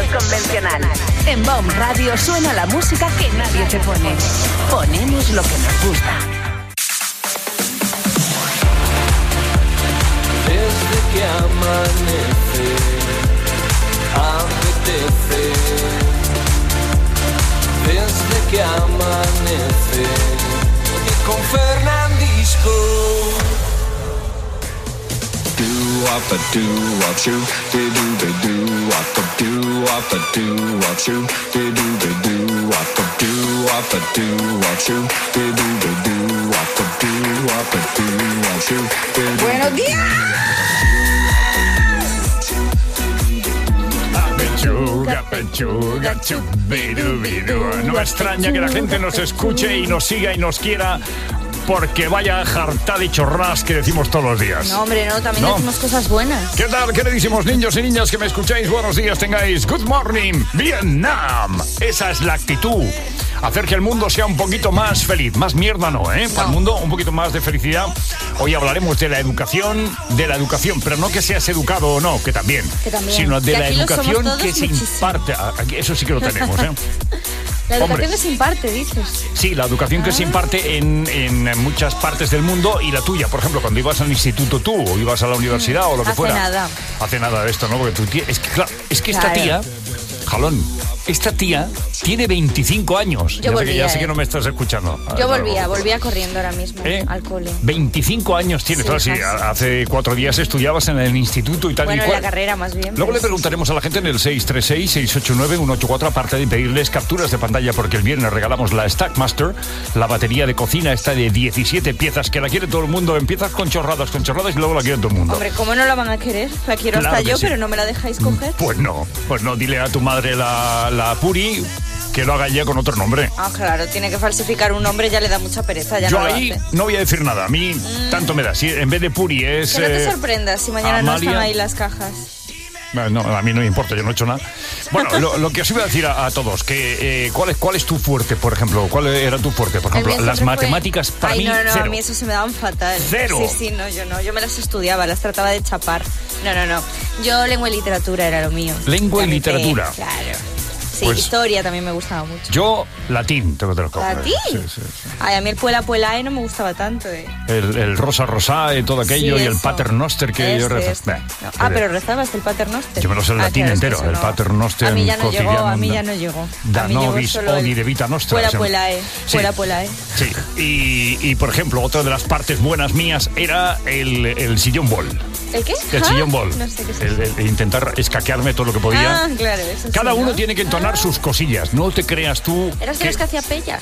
convencional. En BOM Radio suena la música que nadie te pone. Ponemos lo que nos gusta. Desde que amanece, apetece. Desde que amanece, y con Fernandisco. Do-wop-a, do-wop, shoo, de-do-de, do-wop-a, do-wop-a, do-wop, shoo, de-do-de, do-wop-a, do-wop-a, do-wop, shoo, de-do-de, do-wop-a, do-wop-a, do-wop, shoo, de-do-de. ¡Buenos días! Pechuga, chubirubiru. No extraña que la gente nos escuche y nos siga y nos quiera, porque vaya jartada y chorras que decimos todos los días. No, hombre, no, también decimos cosas buenas. ¿Qué tal, queridísimos niños y niñas que me escucháis? Buenos días, tengáis. Good morning, Vietnam. Esa es la actitud. Hacer que el mundo sea un poquito más feliz. Más mierda no, ¿eh? Para el mundo, un poquito más de felicidad. Hoy hablaremos de la educación, pero no que seas educado o no, que también. Sino de la educación que se imparte. Eso sí que lo tenemos, ¿eh? La educación que se imparte, dices. Sí, la educación que se imparte en muchas partes del mundo, y la tuya, por ejemplo, cuando ibas al instituto tú, o ibas a la universidad o lo que fuera. Hace nada de esto, ¿no? Porque es que esta tía, Jalón, esta tía tiene 25 años. Ya sé que no me estás escuchando. Yo volvía corriendo ahora mismo al cole. 25 años tiene. Sí, hace 4 días estudiabas en el instituto y tal y cual. Bueno, en la carrera más bien. Luego le preguntaremos a la gente en el 636-689-184, aparte de pedirles capturas de pantalla, porque el viernes regalamos la Stackmaster, la batería de cocina esta de 17 piezas, que la quiere todo el mundo. Empiezas con chorradas y luego la quiere todo el mundo. Hombre, ¿cómo no la van a querer? La quiero hasta yo, pero no me la dejáis coger. Pues no, dile a tu madre la Puri que lo haga ya con otro nombre. Ah, claro, tiene que falsificar un nombre, ya le da mucha pereza. Ya yo no ahí no voy a decir nada, a mí tanto me da. Si en vez de Puri es... Que no te sorprendas si mañana Amalia, no están ahí las cajas. No, a mí no me importa, yo no he hecho nada. Bueno, lo que os iba a decir a todos, que ¿cuál es tu fuerte, por ejemplo? ¿Cuál era tu fuerte? Por ejemplo, las matemáticas para mí, no, cero. A mí eso se me daban fatal. Cero. Sí, yo me las estudiaba, las trataba de chapar. No. Yo lengua y literatura era lo mío. Lengua y literatura. Claro. Sí, pues, historia también me gustaba mucho. Yo, latín, tengo que te lo coger. ¿Latín? Sí. Ay, a mí el puela no me gustaba tanto, El rosa, todo aquello, sí, y el paternoster que yo rezaba. Pero rezabas el paternoster. Yo me lo sé el latín entero, el paternoster. A mí ya no llegó. Da nobis odi de vita nostra. Puelae. Sí, y por ejemplo, otra de las partes buenas mías era el sillón bol. ¿El qué? El sillón bol. No sé qué es eso. El intentar escaquearme todo lo que podía. Ah, claro, eso Cada sí, uno ¿no? tiene que entonar sus cosillas. No te creas tú. ¿Eras de los que hacía pellas?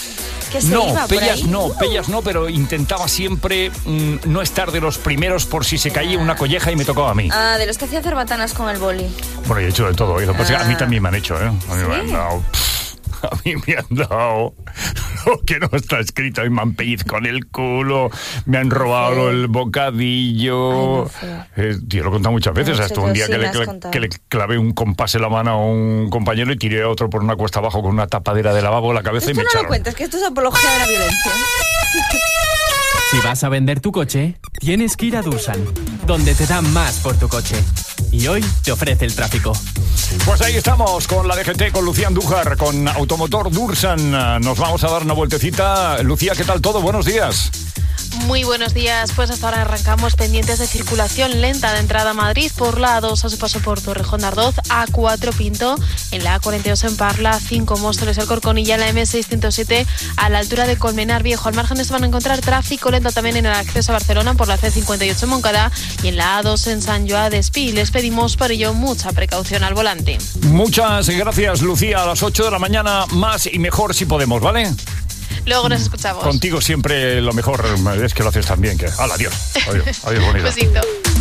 Pellas no, pero intentaba siempre no estar de los primeros por si se caía una colleja y me tocaba a mí. Ah, de los que hacía cerbatanas con el boli. Bueno, yo he hecho de todo. A mí también me han hecho, ¿eh? A mí me han dado... A mí me han dado lo que no está escrito y me han pellizcado en el culo, me han robado el bocadillo. Tío, lo he contado muchas veces. Hasta un día que le clavé un compás en la mano a un compañero y tiré a otro por una cuesta abajo con una tapadera de lavabo en la cabeza y me echaron. Esto no lo cuentes, que esto es apología de la violencia. Si vas a vender tu coche, tienes que ir a Dursan, donde te dan más por tu coche. Y hoy te ofrece el tráfico. Pues ahí estamos con la DGT, con Lucía Andújar, con Automotor Dursan. Nos vamos a dar una vueltecita. Lucía, ¿qué tal todo? Buenos días. Muy buenos días, pues hasta ahora arrancamos pendientes de circulación lenta de entrada a Madrid por la A2 a su paso por Torrejón de Ardoz, A4 Pinto, en la A42 en Parla, 5 Móstoles Alcorcón y ya en la M607 a la altura de Colmenar Viejo. Al margen de esto van a encontrar tráfico lento también en el acceso a Barcelona por la C58 en Moncada y en la A2 en Sant Joan d'Espí. Les pedimos por ello mucha precaución al volante. Muchas gracias, Lucía. A las 8 de la mañana, más y mejor si podemos, ¿vale? Luego nos escuchamos. Contigo siempre lo mejor es que lo haces tan bien. ¡Hala, adiós! Adiós, bonita. Besito.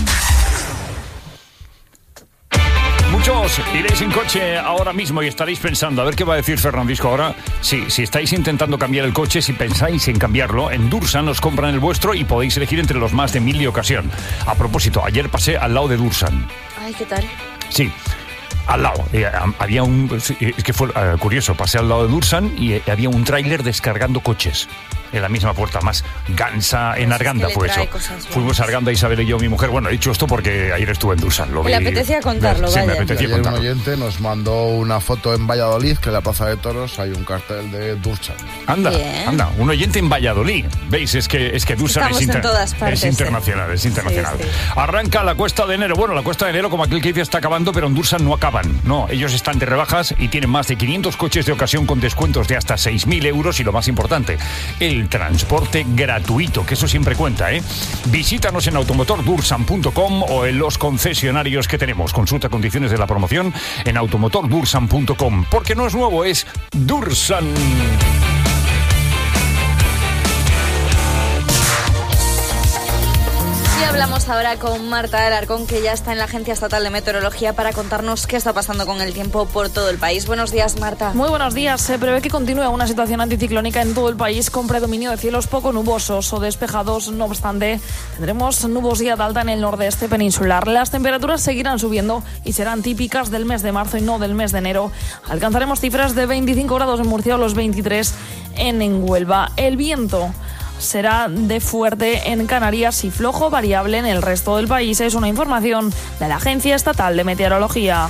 Muchos iréis en coche ahora mismo y estaréis pensando, a ver qué va a decir Fernandisco ahora. Sí, si estáis intentando cambiar el coche, si pensáis en cambiarlo, en Dursan os compran el vuestro y podéis elegir entre los más de 1000 de ocasión. A propósito, ayer pasé al lado de Dursan. Ay, ¿qué tal? Sí. Al lado, había es que fue curioso, pasé al lado de Dursan y había un tráiler descargando coches. en la misma puerta, más gansa. En Arganda fue eso. Fuimos a Arganda, Isabel y yo, mi mujer. Bueno, he dicho esto porque ayer estuve en Dursan. Le apetecía contarlo, sí, vaya. me apetecía Ayer contarlo. un oyente nos mandó una foto en Valladolid, que en la Plaza de Toros hay un cartel de Dursan. Anda, Bien. anda, un oyente en Valladolid. ¿Veis? Es que Dursan Estamos en todas partes, es internacional, es internacional. Sí, sí. Arranca la cuesta de enero. Bueno, la cuesta de enero, como aquel que dice, está acabando, pero en Dursan no acaban. No, ellos están de rebajas y tienen más de 500 coches de ocasión con descuentos de hasta 6.000 euros y lo más importante, el transporte gratuito, que eso siempre cuenta, ¿eh? Visítanos en automotordursan.com o en los concesionarios que tenemos. Consulta condiciones de la promoción en automotordursan.com, porque no es nuevo, es Dursan. Y hablamos ahora con Marta Alarcón, que ya está en la Agencia Estatal de Meteorología para contarnos qué está pasando con el tiempo por todo el país. Buenos días, Marta. Muy buenos días. Se prevé que continúe una situación anticiclónica en todo el país con predominio de cielos poco nubosos o despejados. No obstante, tendremos nubosidad alta en el nordeste peninsular. Las temperaturas seguirán subiendo y serán típicas del mes de marzo y no del mes de enero. Alcanzaremos cifras de 25 grados en Murcia o los 23 en Huelva. El viento será de fuerte en Canarias y flojo variable en el resto del país. Es una información de la Agencia Estatal de Meteorología.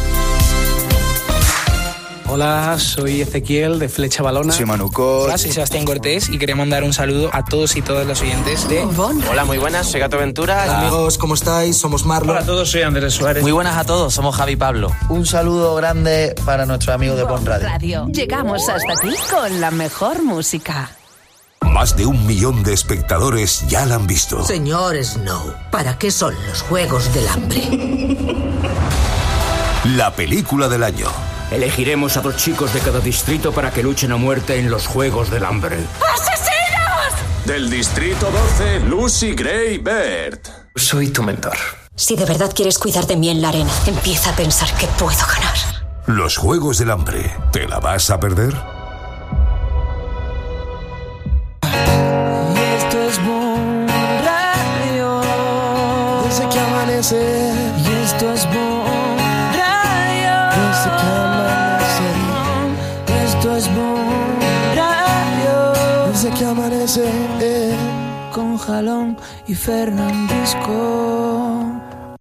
Hola, soy Ezequiel de Flecha Balona. Soy Manuco. Hola, soy Sebastián Cortés y quería mandar un saludo a todos y todas los oyentes de... Hola, muy buenas, soy Gato Ventura. Hola, amigos, ¿cómo estáis? Somos Marlon. Hola a todos, soy Andrés Suárez. Muy buenas a todos, somos Javi Pablo. Un saludo grande para nuestro amigo de Bon Radio. Llegamos hasta ti con la mejor música. Más de 1 millón de espectadores ya la han visto. Señor Snow, ¿para qué son los Juegos del Hambre? La película del año. Elegiremos a 2 chicos de cada distrito para que luchen a muerte en los Juegos del Hambre. ¡Asesinos! Del distrito 12, Lucy Gray Baird. Soy tu mentor. Si de verdad quieres cuidar de mí en la arena, empieza a pensar que puedo ganar. Los Juegos del Hambre. ¿Te la vas a perder? Que amanece y esto es Bon Radio. Desde que amanece, esto es Bon Radio. Desde que amanece, con Jalón y Fernandisco.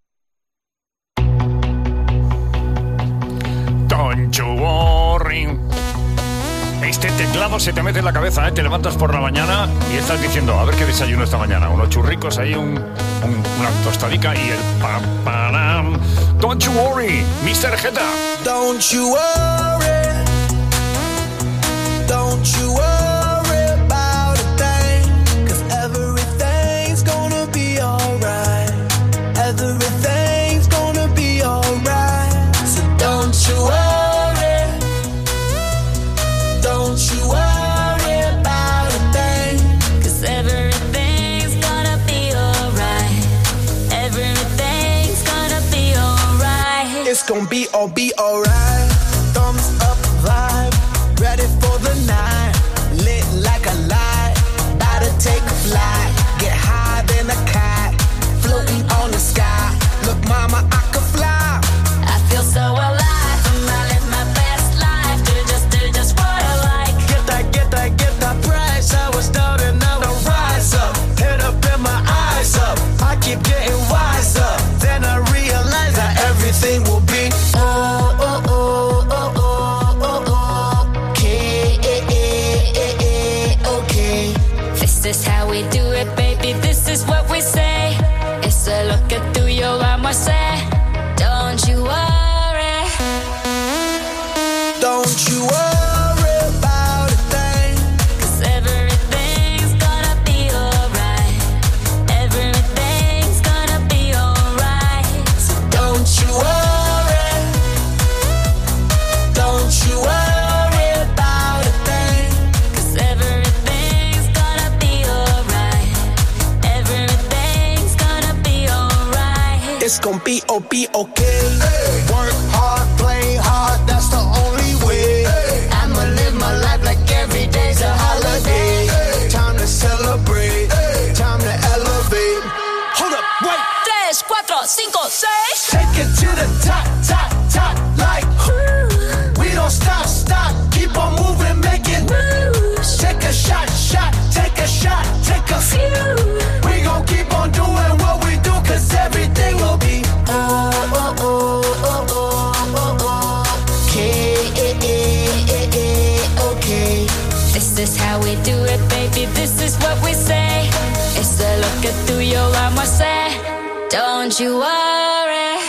Don't you worry. Este teclado se te mete en la cabeza, ¿eh? Te levantas por la mañana y estás diciendo, a ver qué desayuno esta mañana. Unos churricos ahí, una tostadica y el paparam. Don't you worry, Mr. Jeta. Don't you worry. Don't you worry about a thing. 'Cause everything's gonna be alright. Everything's gonna be alright. So don't you worry. Don't you worry about a thing. 'Cause everything's gonna be alright. Everything's gonna be alright. It's gonna be alright. Thumbs up vibe. Ready for the night. Lit like a light. About to take a flight. Get high than a cat. Floating on the sky. Look, mama, I could fly. I feel so alive. I live my best life. Do just what I like. Get that price. I was down and now I rise up. Head up and my eyes up. I keep getting wiser. Then I realize that everything will be okay. This is how we do it, baby. This is what we say. It's a lo que tú y yo vamos a hacer. Don't you worry. Don't you worry about a thing. 'Cause everything's gonna be alright. Everything's gonna be alright. So don't you worry. Don't you worry about a thing. 'Cause everything's gonna be alright. Everything's gonna be alright. It's gonna be okay. Work hard, play hard, that's the only way. I'ma live my life like every day's a holiday. Time to celebrate, time to elevate. Hold up, wait. 3, 4, 5, 6. Take it to the top, top, top, like we don't stop, keep on moving, make it moves. Take a shot, This is how we do it, baby. This is what we say. It's a lo que tú y yo vamos a hacer. Don't you worry.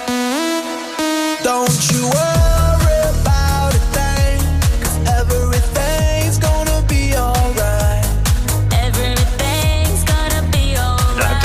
Don't you worry about a thing, 'cause everything's gonna be alright. Everything's gonna be alright.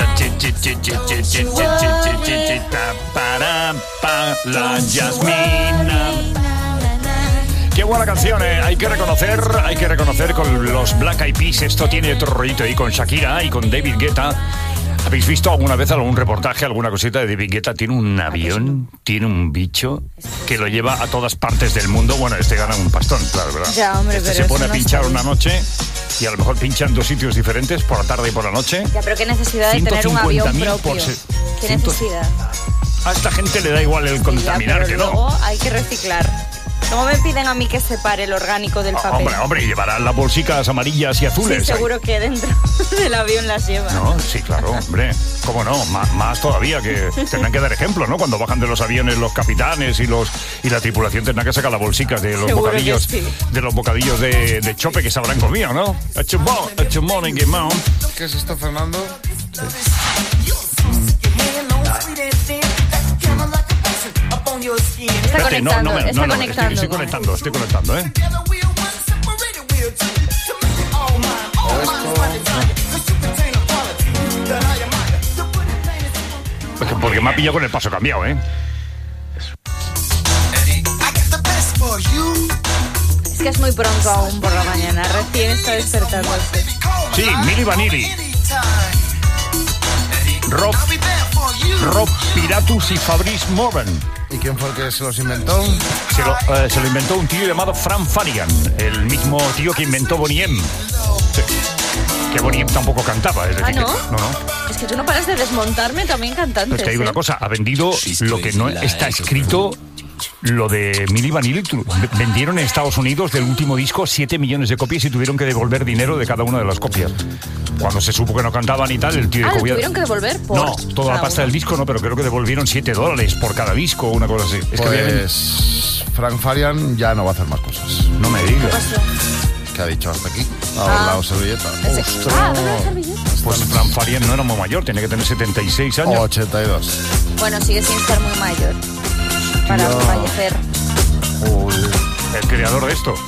La Yasmina. Qué buena canción, ¿eh? Hay que reconocer con los Black Eyed Peas. Esto tiene otro rollito ahí con Shakira y con David Guetta. ¿Habéis visto alguna vez algún reportaje, alguna cosita de David Guetta? Tiene un avión, tiene un bicho que lo lleva a todas partes del mundo. Bueno, gana un pastón, claro, ¿verdad? Ya, hombre, este pero se pone a no pinchar una noche y a lo mejor pincha en 2 sitios diferentes, por la tarde y por la noche. Ya, pero qué necesidad de tener un avión propio. ¿Qué necesidad? A esta gente le da igual el contaminar, ya, que luego hay que reciclar. ¿Cómo me piden a mí que separe el orgánico del papel? Hombre, llevarán las bolsicas amarillas y azules. Sí, seguro que dentro del avión las lleva. No, sí, claro, hombre. ¿Cómo no? Más todavía, que tendrán que dar ejemplo, ¿no? Cuando bajan de los aviones los capitanes y la tripulación tendrán que sacar las bolsicas de los seguro bocadillos, sí. de los bocadillos de chope que se habrán comido, ¿no? ¿Qué es esto, Fernando? Está conectando, está conectando. Estoy conectando, ¿eh? Porque me ha pillado con el paso cambiado, ¿eh? Es que es muy pronto aún por la mañana, recién está despertándose. Sí, Milli Vanilli. Rob Piratus y Fabrice Morgan. ¿Y quién fue el que se los inventó? Se lo inventó un tío llamado Frank Farian, el mismo tío que inventó Boney M. Sí. Que Boney M tampoco cantaba, es decir, ¿no? No. Es que tú no paras de desmontarme también cantantes. Es que hay una cosa, ha vendido lo que no está escrito. Lo de Milli Vanilli vendieron en Estados Unidos del último disco 7 millones de copias y tuvieron que devolver dinero de cada una de las copias. Cuando se supo que no cantaban y tal, el tío dijo... ¿lo tuvieron que devolver? No, toda la pasta del disco no, pero creo que devolvieron $7 por cada disco o una cosa así. Es pues Frank Farian ya no va a hacer más cosas. No me digas. ¿Qué ha dicho hasta aquí? La servilleta. ¿Dónde la servilleta? Pues Frank Farian no era muy mayor, tenía que tener 76 años. 82. Bueno, sigue sin ser muy mayor para fallecer. El creador de esto.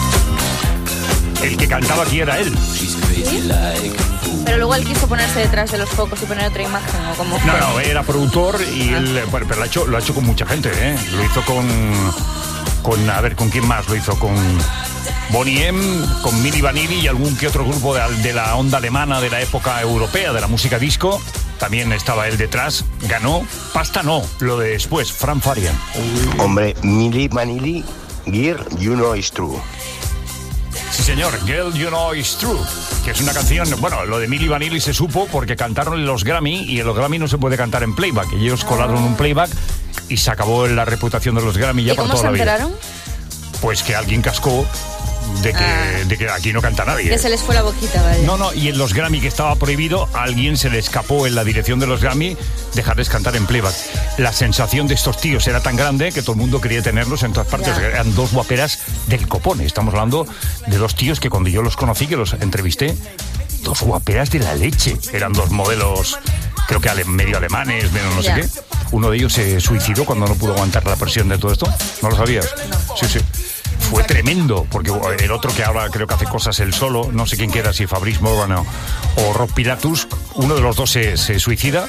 El que cantaba aquí era él. ¿Sí? Pero luego él quiso ponerse detrás de los focos y poner otra imagen, ¿o cómo fue? No, era productor y él, bueno, pero lo ha hecho con mucha gente, ¿eh? Lo hizo con a ver, ¿con quién más? Lo hizo con Boney M, con Milli Vanilli y algún que otro grupo de la onda alemana de la época europea, de la música disco. También estaba él detrás. Ganó. Pasta no, lo de después, Frank Farian. Hombre, Milli Vanilli, Girl, You Know It's True. Sí, señor, Girl, You Know It's True, que es una canción, bueno, lo de Milli Vanilli se supo porque cantaron en los Grammy y en los Grammy no se puede cantar en playback. Ellos colaron un playback y se acabó la reputación de los Grammy ya para toda la vida. ¿Y cómo se enteraron? Pues que alguien cascó de que aquí no canta nadie. Que se les fue la boquita, vaya. No, y en los Grammy, que estaba prohibido, a alguien se le escapó en la dirección de los Grammy dejarles cantar en playback. La sensación de estos tíos era tan grande que todo el mundo quería tenerlos en todas partes. Ya. Eran 2 guaperas del copón. Estamos hablando de 2 tíos que cuando yo los conocí, que los entrevisté, 2 guaperas de la leche. Eran 2 modelos, creo que medio alemanes, medio no sé qué. Uno de ellos se suicidó cuando no pudo aguantar la presión de todo esto. ¿No lo sabías? No. Sí. Fue tremendo, porque el otro que ahora creo que hace cosas él solo, no sé quién queda, si Fabrice Morgan o Rob Pilatus, uno de los 2 se suicida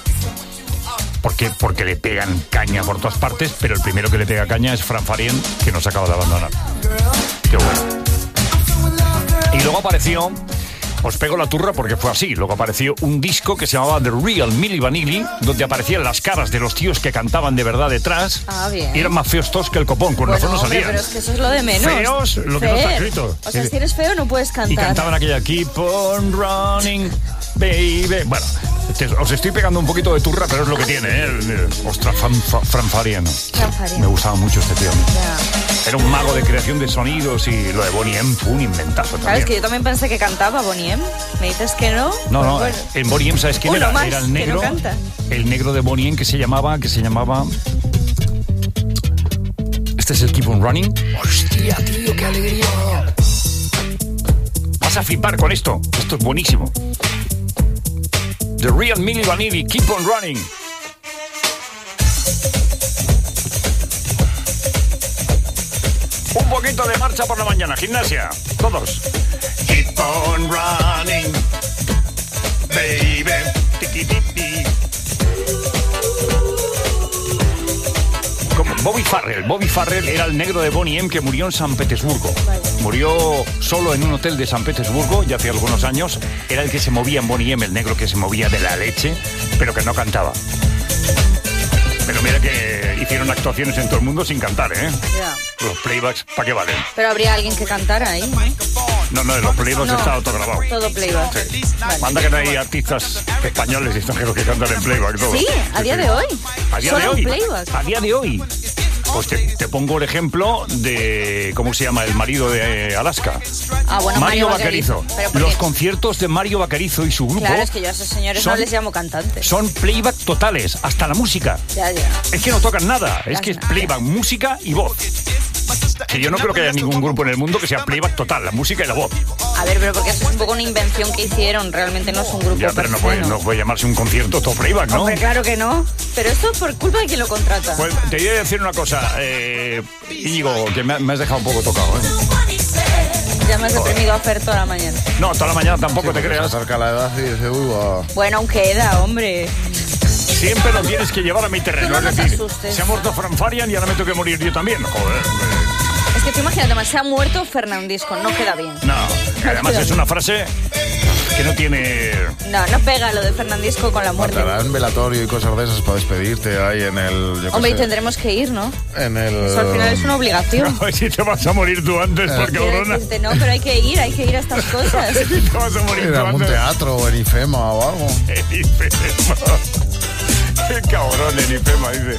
porque le pegan caña por todas partes, pero el primero que le pega caña es Frank Farian, que nos acaba de abandonar. Qué bueno. Y luego apareció... Os pego la turra porque fue así. Luego apareció un disco que se llamaba The Real Milli Vanilli, donde aparecían las caras de los tíos que cantaban de verdad detrás. Bien. Y eran más feos todos que el copón, con razón no salían. Pero es que eso es lo de menos. Feos, lo que no está escrito. O sea, si eres feo no puedes cantar. Y cantaban aquella Keep on running, baby. Bueno, os estoy pegando un poquito de turra, pero es lo que tiene, ¿eh? Ostras, Frank Farian. Me gustaba mucho este tío. Era un mago de creación de sonidos y lo de Boney M fue un inventazo también. ¿Sabes que yo también pensé que cantaba Boney M? ¿Me dices que no? No, bueno. En Boney M, ¿sabes quién era? Más, era el negro. Que no canta. El negro de Boney M que se llamaba... Este es el Keep on Running. Hostia, tío, qué alegría. Vas a flipar con esto. Esto es buenísimo. The Real Milli Vanilli, Keep on Running. Un poquito de marcha por la mañana, gimnasia. Todos. Keep on running, baby. Tiki-tiki. Como Bobby Farrell era el negro de Boney M que murió en San Petersburgo. Murió solo en un hotel de San Petersburgo ya hace algunos años. Era el que se movía en Boney M, el negro que se movía de la leche, pero que no cantaba. Pero mira que hicieron actuaciones en todo el mundo sin cantar, ¿eh? Ya. Los playbacks, ¿para qué valen? Pero habría alguien que cantara ahí. No, en los playbacks está autograbado. Todo playback. Sí. Vale. Manda que no hay artistas españoles y extranjeros que cantan en playback. Todo. Sí, a día de hoy. A día de hoy. A día de hoy. Pues te pongo el ejemplo de, ¿cómo se llama? El marido de Alaska. Bueno, Mario Vaquerizo. Los conciertos de Mario Vaquerizo y su grupo. Claro, es que yo a esos señores no les llamo cantantes. Son playback totales, hasta la música. Ya. Es que no tocan nada, es que es playback, música y voz. Que yo no creo que haya ningún grupo en el mundo que sea playback total, la música y la voz. A ver, pero porque eso es un poco una invención que hicieron, realmente no es un grupo. Ya, pero no puede llamarse un concierto todo playback, ¿no? Hombre, claro que no. Pero esto por culpa de quien lo contrata. Pues te voy a decir una cosa, Íñigo, que me has dejado un poco tocado, ¿eh? Ya me has deprimido a Fer toda la mañana. No, toda la mañana tampoco te creas. Se acerca la edad y dice, Bueno, aún queda, hombre. Siempre lo tienes que llevar a mi terreno, No es decir, asustes. se ha muerto Fran Farian y ahora me tengo que morir yo también. Joder. Es que tú imagínate, se ha muerto Fernandisco, no queda bien. No, además es una frase que no tiene... No pega lo de Fernandisco con la muerte. Matarán velatorio y cosas de esas para despedirte ahí en el... Hombre, y tendremos que ir, ¿no? En el... Eso al final es una obligación. No, si te vas a morir tú antes, por cabrona. No, pero hay que ir a estas cosas. Si te vas a morir en tú algún antes. teatro o en IFEMA o algo. En IFEMA. Qué cabrón, en IFEMA, dice.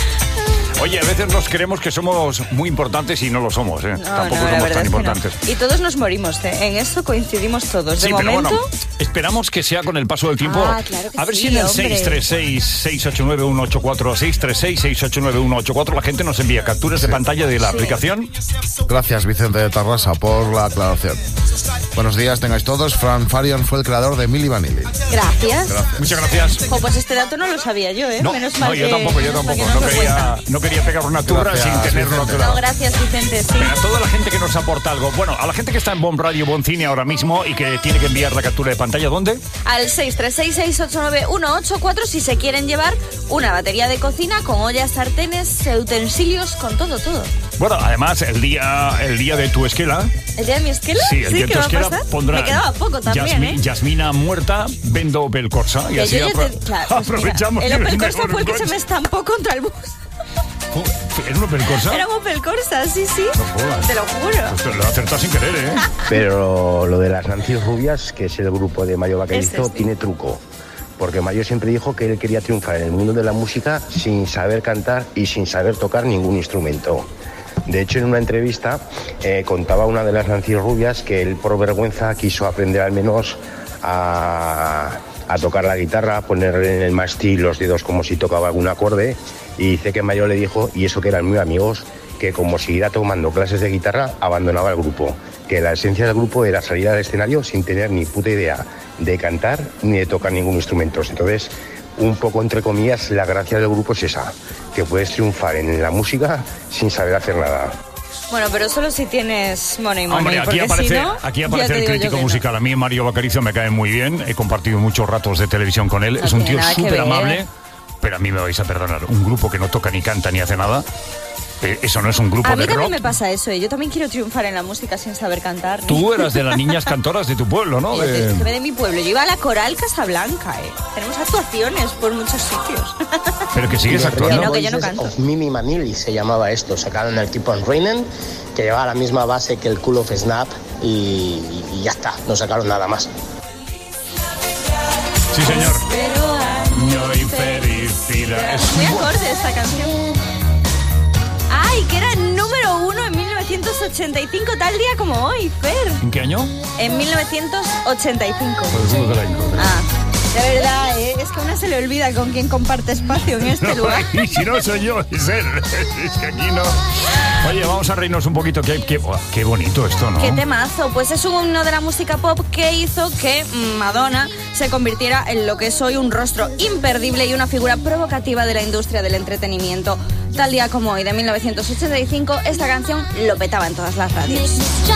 Oye, a veces nos creemos que somos muy importantes y no lo somos, ¿eh? Tampoco somos tan importantes. No. Y todos nos morimos, ¿eh? En eso coincidimos todos. De momento... pero bueno, esperamos que sea con el paso del tiempo. Claro que a ver sí, si en el hombre. 636-689-184, 636-689-184 la gente nos envía capturas de pantalla de la aplicación. Gracias, Vicente de Tarrasa, por la aclaración. Buenos días, tengáis todos. Fran Farian fue el creador de Milli Vanilli. Gracias. Muchas gracias. Pues este dato no lo sabía yo, ¿eh? Menos mal yo tampoco. No quería pegar una turra sin tenerlo claro. No, gracias, Vicente, sí. A toda la gente que nos aporta algo. Bueno, a la gente que está en Bon Radio, Bon Cine ahora mismo y que tiene que enviar la captura de pantalla, ¿dónde? Al 636-689-184 si se quieren llevar una batería de cocina con ollas, sartenes, utensilios, con todo. Bueno, además, el día de tu esquela... ¿El día de mi esquela? Sí, el día de tu esquela pondrá... Me quedaba poco también, Yasmina muerta, vendo Opel Corsa. Y así aprovechamos... El Opel Corsa fue el que se me estampó contra el bus. ¿Era un Opel Corsa? Era un Opel Corsa, sí. No jodas. Te lo juro. Pues lo acertado sin querer, ¿eh? Pero lo de las Nancy Rubias, que es el grupo de Mario Vaquerizo, tiene truco. Porque Mario siempre dijo que él quería triunfar en el mundo de la música sin saber cantar y sin saber tocar ningún instrumento. De hecho, en una entrevista contaba una de las Nancy Rubias que él por vergüenza quiso aprender al menos a tocar la guitarra, poner en el mástil los dedos como si tocaba algún acorde, y dice que Mario le dijo, y eso que eran muy amigos, que como siguiera tomando clases de guitarra abandonaba el grupo, que la esencia del grupo era salir al escenario sin tener ni puta idea de cantar ni de tocar ningún instrumento. Entonces, un poco entre comillas, la gracia del grupo es esa, que puedes triunfar en la música sin saber hacer nada. Bueno, pero solo si tienes money. Hombre, aquí aparece el crítico musical. A mí Mario Vaquerizo me cae muy bien. He compartido muchos ratos de televisión con él. Es un tío súper amable. Pero a mí me vais a perdonar. Un grupo que no toca ni canta ni hace nada. Eso no es un grupo de rock. A mí también me pasa eso. Yo también quiero triunfar en la música sin saber cantar. Tú eras de las niñas cantoras de tu pueblo, ¿no? De mi pueblo. Yo iba a la Coral Casablanca, Tenemos actuaciones por muchos sitios. Pero que sigues actuando. Que yo no canto. Milli Vanilli se llamaba esto. Sacaron el Keep on Running, que llevaba la misma base que el Cool of Snap, y ya está. No sacaron nada más. Sí, señor. Año y felicidad. Es muy acorde esta canción. ¡Ay, que era el número 1 en 1985, tal día como hoy, Fer! ¿En qué año? En 1985. Pues el año. De verdad, es que a una se le olvida con quién comparte espacio en este lugar. Y si no soy yo, es él. Es que aquí no... Oye, vamos a reírnos un poquito. Qué bonito esto, ¿no? Qué temazo. Pues es un himno de la música pop que hizo que Madonna se convirtiera en lo que es hoy, un rostro imperdible y una figura provocativa de la industria del entretenimiento. Tal día como hoy, de 1985, esta canción lo petaba en todas las radios.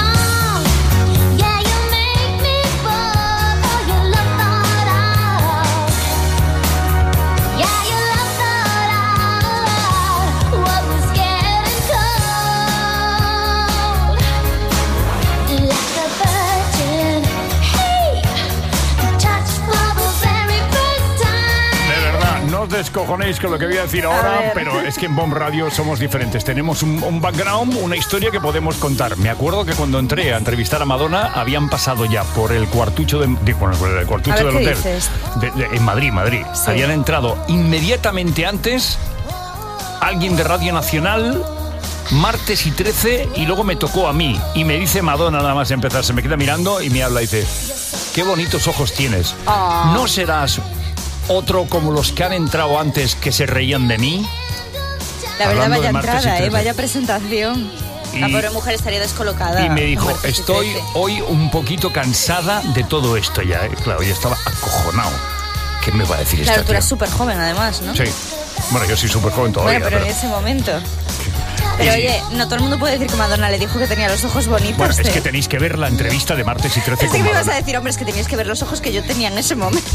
Descojonéis con lo que voy a decir ahora, pero es que en Bomb Radio somos diferentes. Tenemos un background, una historia que podemos contar. Me acuerdo que cuando entré a entrevistar a Madonna, habían pasado ya por el cuartucho del hotel en Madrid. Sí. Habían entrado inmediatamente antes alguien de Radio Nacional, Martes y 13, y luego me tocó a mí. Y me dice Madonna nada más empezar, se me queda mirando y me habla y dice: qué bonitos ojos tienes. ¿No serás otro como los que han entrado antes que se reían de mí? La verdad, vaya entrada, vaya presentación. La pobre mujer estaría descolocada. Y me dijo: estoy hoy un poquito cansada de todo esto ya. Claro, yo estaba acojonado. ¿Qué me va a decir esta Claro, tú eres tía? súper joven además, ¿no? Sí. Bueno, yo soy súper joven todavía. Bueno, pero en ese momento. Pero oye, no todo el mundo puede decir que Madonna le dijo que tenía los ojos bonitos. Bueno, es que tenéis que ver la entrevista de Martes y 13 Es con que me Madonna. ibas a decir, hombre, es que teníais que ver los ojos que yo tenía en ese momento.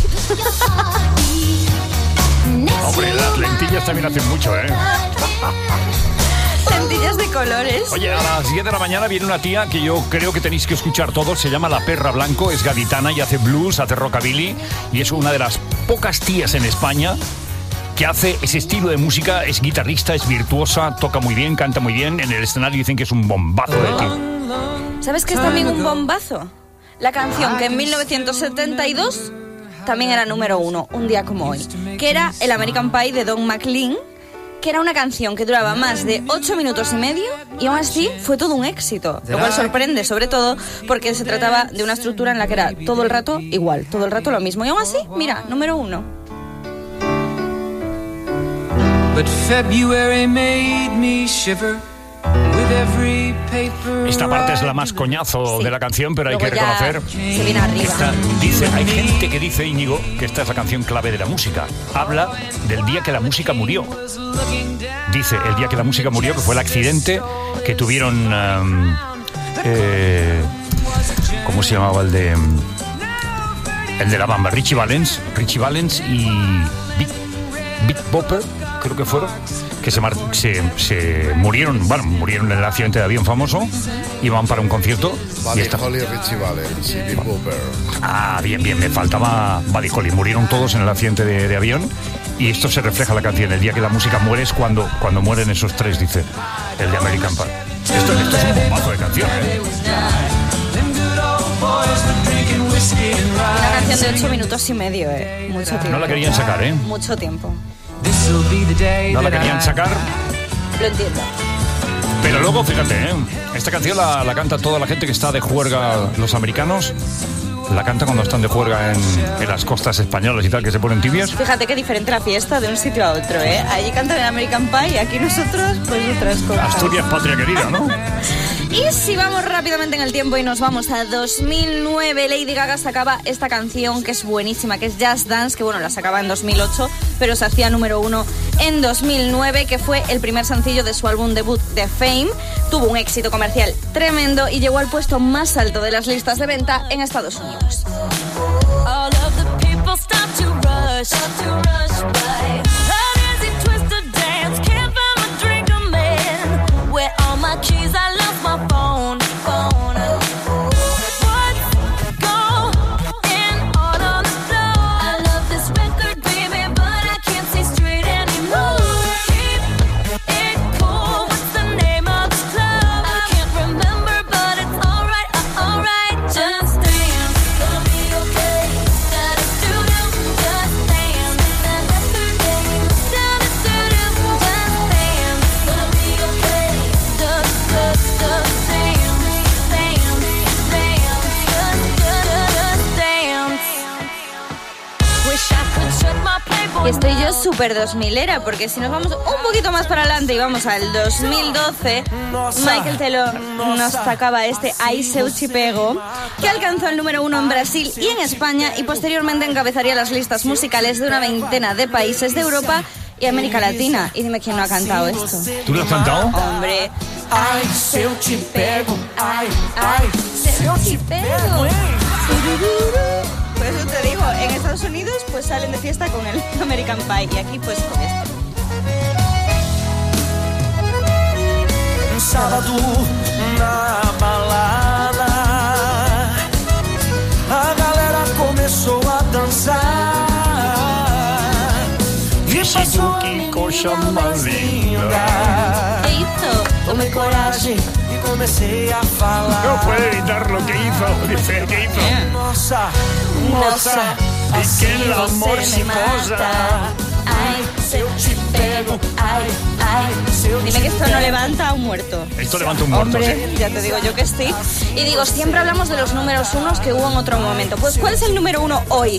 Hombre, las lentillas también hacen mucho, ¿eh? Lentillas de colores. Oye, a las 10 de la mañana viene una tía que yo creo que tenéis que escuchar todos. Se llama La Perra Blanco, es gaditana y hace blues, hace rockabilly. Y es una de las pocas tías en España que hace ese estilo de música. Es guitarrista, es virtuosa, toca muy bien, canta muy bien. En el escenario dicen que es un bombazo de tío. ¿Sabes qué es también un bombazo? La canción que en 1972 también era número 1, un día como hoy, que era el American Pie de Don McLean, que era una canción que duraba más de 8 minutos y medio y aún así fue todo un éxito, lo cual sorprende, sobre todo porque se trataba de una estructura en la que era todo el rato igual, todo el rato lo mismo, y aún así, mira, número 1. But February made me shiver. Esta parte es la más coñazo de la canción, pero Luego hay que reconocer se viene arriba. hay gente que dice, Íñigo, que esta es la canción clave de la música. Habla del día que la música murió. Dice el día que la música murió, que fue el accidente que tuvieron ¿cómo se llamaba el de la Bamba? Richie Valens y Big Bopper, creo que fueron, que se murieron en el accidente de avión famoso. Iban para un concierto. Buddy Holly, Richie Valens y Big Bopper. Ah, bien, me faltaba Buddy Holly. Murieron todos en el accidente de avión. Y esto se refleja en la canción. El día que la música muere es cuando mueren esos tres, dice el de American Pie. Esto es un bombazo de canción, ¿eh? Una canción de 8 minutos y medio, mucho tiempo. No la querían sacar, ¿eh? Mucho tiempo. No la querían sacar. Lo entiendo. Pero luego, fíjate, esta canción la canta toda la gente que está de juerga, los americanos. La canta cuando están de juerga en las costas españolas y tal, que se ponen tibias. Fíjate qué diferente la fiesta de un sitio a otro, ¿eh? Allí cantan el American Pie y aquí nosotros, pues otras cosas. Asturias, patria querida, ¿no? Y si vamos rápidamente en el tiempo y nos vamos a 2009, Lady Gaga sacaba esta canción que es buenísima, que es Just Dance, que bueno, la sacaba en 2008, pero se hacía número 1 en 2009, que fue el primer sencillo de su álbum debut de Fame. Tuvo un éxito comercial tremendo y llegó al puesto más alto de las listas de venta en Estados Unidos. All of the people stop to rush by. An easy twisted dance, can't find my drink, I'm in. Where all my keys, I lost my phone. What's going on the floor? I love this record, baby, but I can't see straight anymore. Keep it cool, what's the name of this club? I can't remember, but it's alright, just dance. Gonna be okay. Just dance. Y estoy yo súper 2000era, porque si nos vamos un poquito más para adelante y vamos al 2012, Michael Taylor nos sacaba este Ai Seu Te Pego, que alcanzó el número 1 en Brasil y en España, y posteriormente encabezaría las listas musicales de una veintena de países de Europa y América Latina. Y dime quién no ha cantado esto. ¿Tú lo has cantado? Hombre. Ai, se eu te pego, ai, ai, se eu te pego. Por eso te digo, en Estados Unidos pues salen de fiesta con el American Pie y aquí pues con esto. Um sábado na balada, a galera começou a dançar e passou Que cosa más linda. ¿Qué hizo? Tomei coragem e comecei a falar. No puede evitar lo que hizo. Dice, ¿qué hizo? Nossa, Moza, y que el amor se posa. Ay, se eu te pego, ay, ay. Dime que esto no levanta a un muerto. Esto levanta un muerto, Hombre, sí. ya te digo yo que sí. Y digo, siempre hablamos de los números unos que hubo en otro momento. Pues, ¿cuál es el número 1 hoy?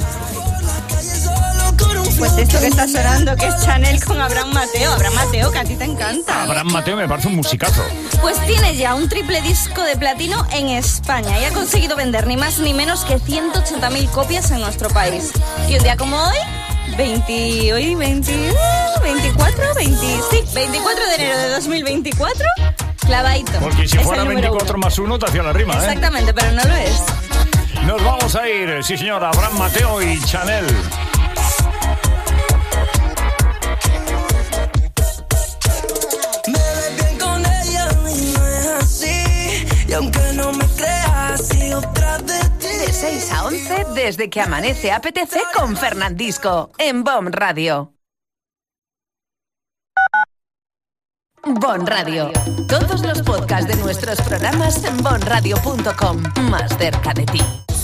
Pues esto que está sonando, que es Chanel con Abraham Mateo. Abraham Mateo, que a ti te encanta. Abraham Mateo me parece un musicazo. Pues tiene ya un triple disco de platino en España y ha conseguido vender ni más ni menos que 180.000 copias en nuestro país. Y un día como hoy, 24 de enero de 2024, clavadito. Porque si Es fuera el número 24 uno. más 1 te hacía la rima, ¿eh? Exactamente, pero no lo es. Nos vamos a ir, sí señor, Abraham Mateo y Chanel. Y aunque no me creas, sigo tras de ti. De 6 a 11, desde que amanece apetece con Fernandisco, en BOM Radio. BOM Radio. Todos los podcasts de nuestros programas en bomradio.com. Más cerca de ti.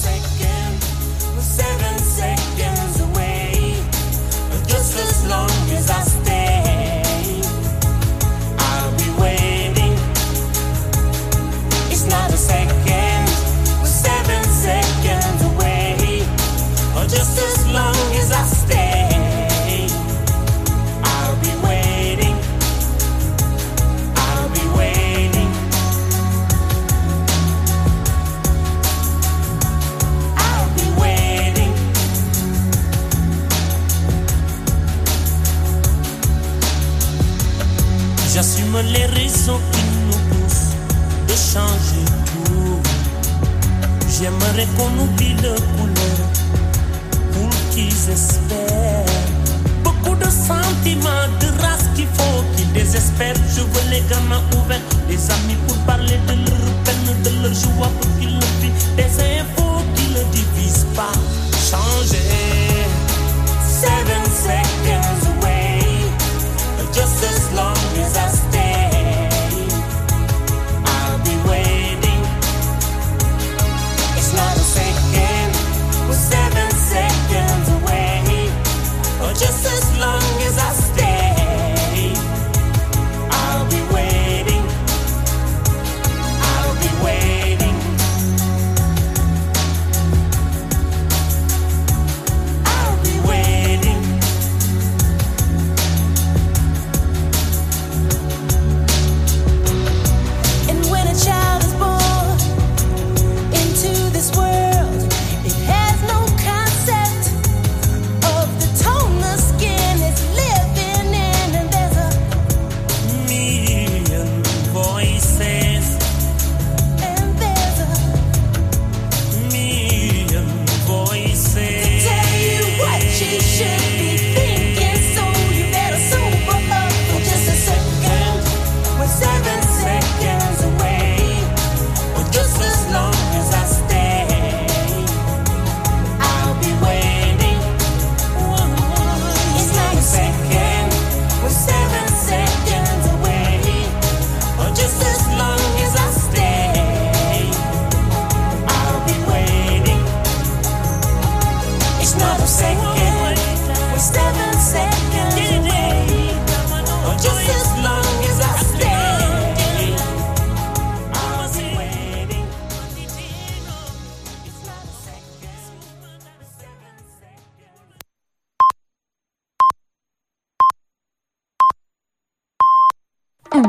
7 seconds away, just as long as I stay, I'll be waiting. It's not a second, 7 seconds away, just as long as I stay, I'll be waiting. I'll be waiting. I'll be waiting. J'assume les raisons qui nous poussent de changer tout. J'aimerais qu'on oublie le couleur pour qu'ils espèrent. Beaucoup de sentiments, de race qu'il faut qu'ils désespèrent. Je veux les gamins ouverts, des amis pour parler de leur peine, de leur joie pour qu'ils le vivent. Des infos qui ne divisent pas. Changer. 7 seconds away, just as long as I stay, I'll be waiting. It's not a second, we're 7 seconds away, just as long as I stay, I'll be waiting. I'll be waiting.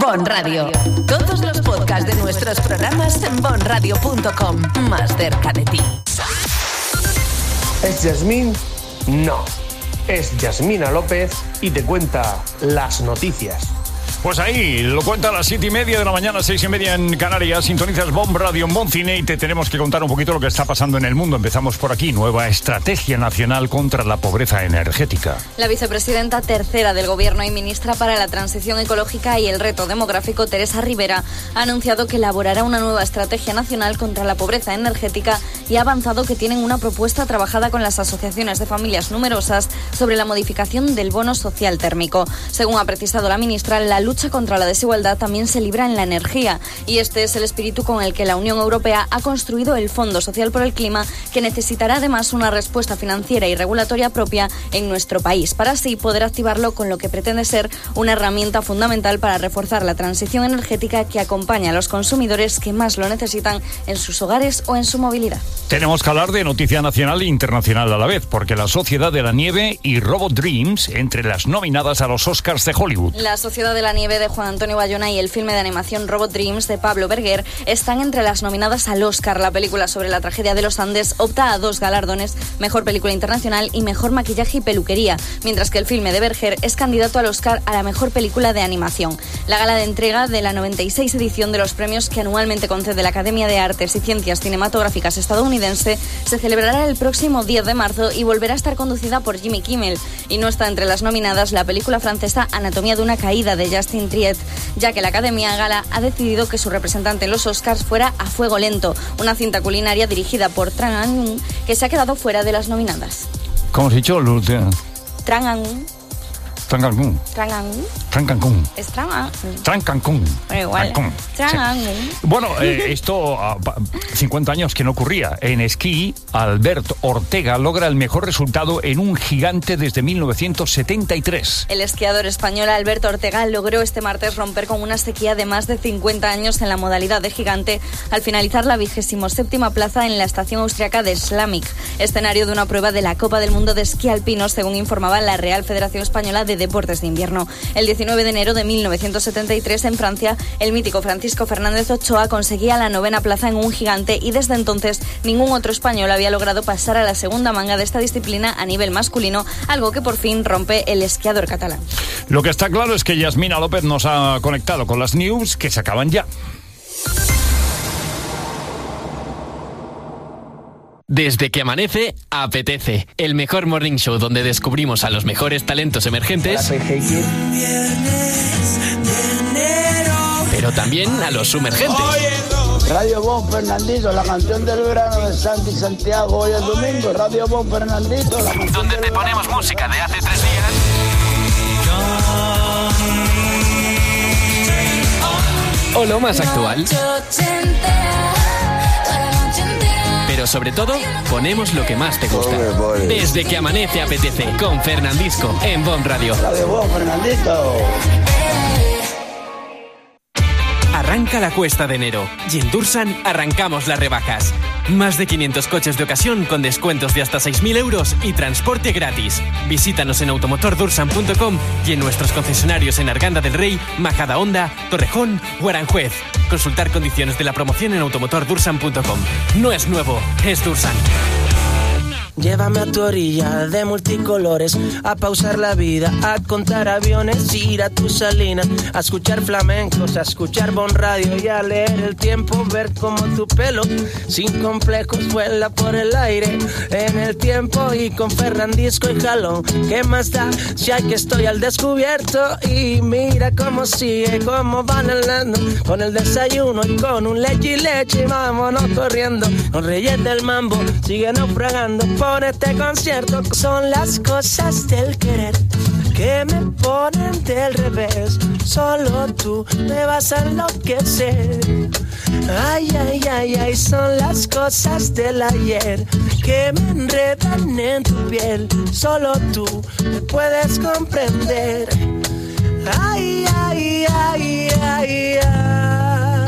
Bon Radio. Todos los podcasts de nuestros programas en bonradio.com. Más cerca de ti. ¿Es Yasmín? No. Es Yasmina López y te cuenta las noticias. Pues ahí, lo cuenta a las 7:30 de la mañana, 6:30 en Canarias. Sintonizas Bon Radio en Bon Cine y te tenemos que contar un poquito lo que está pasando en el mundo. Empezamos por aquí, nueva estrategia nacional contra la pobreza energética. La vicepresidenta tercera del Gobierno y ministra para la Transición Ecológica y el Reto Demográfico, Teresa Rivera, ha anunciado que elaborará una nueva estrategia nacional contra la pobreza energética y ha avanzado que tienen una propuesta trabajada con las asociaciones de familias numerosas sobre la modificación del bono social térmico. Según ha precisado la ministra, la lucha contra la desigualdad también se libra en la energía y este es el espíritu con el que la Unión Europea ha construido el Fondo Social por el Clima, que necesitará además una respuesta financiera y regulatoria propia en nuestro país, para así poder activarlo con lo que pretende ser una herramienta fundamental para reforzar la transición energética que acompaña a los consumidores que más lo necesitan en sus hogares o en su movilidad. Tenemos que hablar de noticia nacional e internacional a la vez, porque la Sociedad de la Nieve y Robot Dreams, entre las nominadas a los Oscars de Hollywood. La Sociedad de la Nieve de Juan Antonio Bayona y el filme de animación Robot Dreams de Pablo Berger están entre las nominadas al Oscar. La película sobre la tragedia de los Andes opta a 2 galardones, Mejor Película Internacional y Mejor Maquillaje y Peluquería, mientras que el filme de Berger es candidato al Oscar a la Mejor Película de Animación. La gala de entrega de la 96 edición de los premios que anualmente concede la Academia de Artes y Ciencias Cinematográficas estadounidense se celebrará el próximo 10 de marzo y volverá a estar conducida por Jimmy Kimmel. Y no está entre las nominadas la película francesa Anatomía de una caída de Justin Triet, ya que la Academia Gala ha decidido que su representante en los Oscars fuera A Fuego Lento, una cinta culinaria dirigida por Tran Anh, que se ha quedado fuera de las nominadas. ¿Cómo has dicho? Tran Anh. Es Tran Anh. Igual. Tran Anh. Bueno, esto 50 años que no ocurría. En esquí, Albert Ortega logra el mejor resultado en un gigante desde 1973. El esquiador español Alberto Ortega logró este martes romper con una sequía de más de 50 años en la modalidad de gigante al finalizar la 27ª plaza en la estación austriaca de Schlammick, escenario de una prueba de la Copa del Mundo de Esquí Alpino, según informaba la Real Federación Española de Deportes de Invierno. El 19 de enero de 1973 en Francia, el mítico Francisco Fernández Ochoa conseguía la 9ª plaza en un gigante y desde entonces ningún otro español había logrado pasar a la segunda manga de esta disciplina a nivel masculino, algo que por fin rompe el esquiador catalán. Lo que está claro es que Yasmina López nos ha conectado con las news que se acaban ya. Desde que amanece, apetece. El mejor morning show donde descubrimos a los mejores talentos emergentes, pero también a los sumergentes. Radio Bon Fernandito, la canción del verano de Santi Santiago. Hoy es domingo, Radio Bon Fernandito, la canción donde te ponemos música de hace 3 días. O lo más actual. Pero sobre todo, ponemos lo que más te gusta. Desde que amanece apetece, con Fernandisco, en Bon Radio. Radio Bon Fernandito. Arranca la cuesta de enero y en Dursan arrancamos las rebajas. Más de 500 coches de ocasión con descuentos de hasta 6.000 euros y transporte gratis. Visítanos en automotordursan.com y en nuestros concesionarios en Arganda del Rey, Majadahonda, Torrejón o Aranjuez. Consultar condiciones de la promoción en automotordursan.com. No es nuevo, es Dursan. Llévame a tu orilla de multicolores, a pausar la vida, a contar aviones, ir a tus salinas, a escuchar flamencos, a escuchar Bon Radio y a leer el tiempo, ver cómo tu pelo sin complejos vuela por el aire en el tiempo y con Fernandisco y Jalón. ¿Qué más da si aquí estoy al descubierto? Y mira cómo sigue, cómo van hablando con el desayuno y con un leche y leche. Vámonos corriendo, los reyes del mambo siguen naufragando por este concierto. Son las cosas del querer que me ponen del revés. Solo tú me vas a enloquecer. Ay, ay, ay, ay, son las cosas del ayer que me enredan en tu piel. Solo tú me puedes comprender. Ay, ay, ay, ay, ay.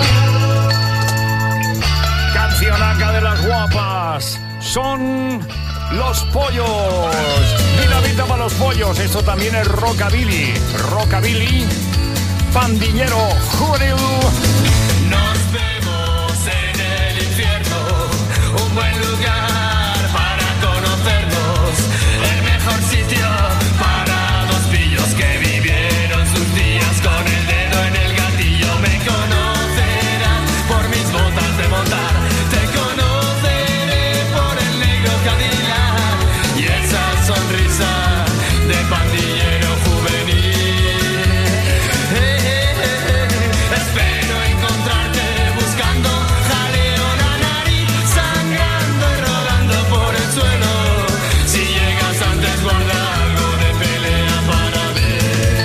Cancionaca de las guapas. Son Los Pollos. Dinamita para los pollos. Esto también es rockabilly. Rockabilly Pandillero Juvenil. Nos vemos en el infierno, un buen lugar para conocernos, el mejor sitio para dos pillos que vivieron sus días con el dedo en el gatillo. Me conocerás por mis botas de montar, te conoceré por el negro Cadillac y esa sonrisa de pandillero juvenil. Espero encontrarte buscando jaleo, la nariz sangrando y rodando por el suelo. Si llegas antes guarda algo de pelea para ver.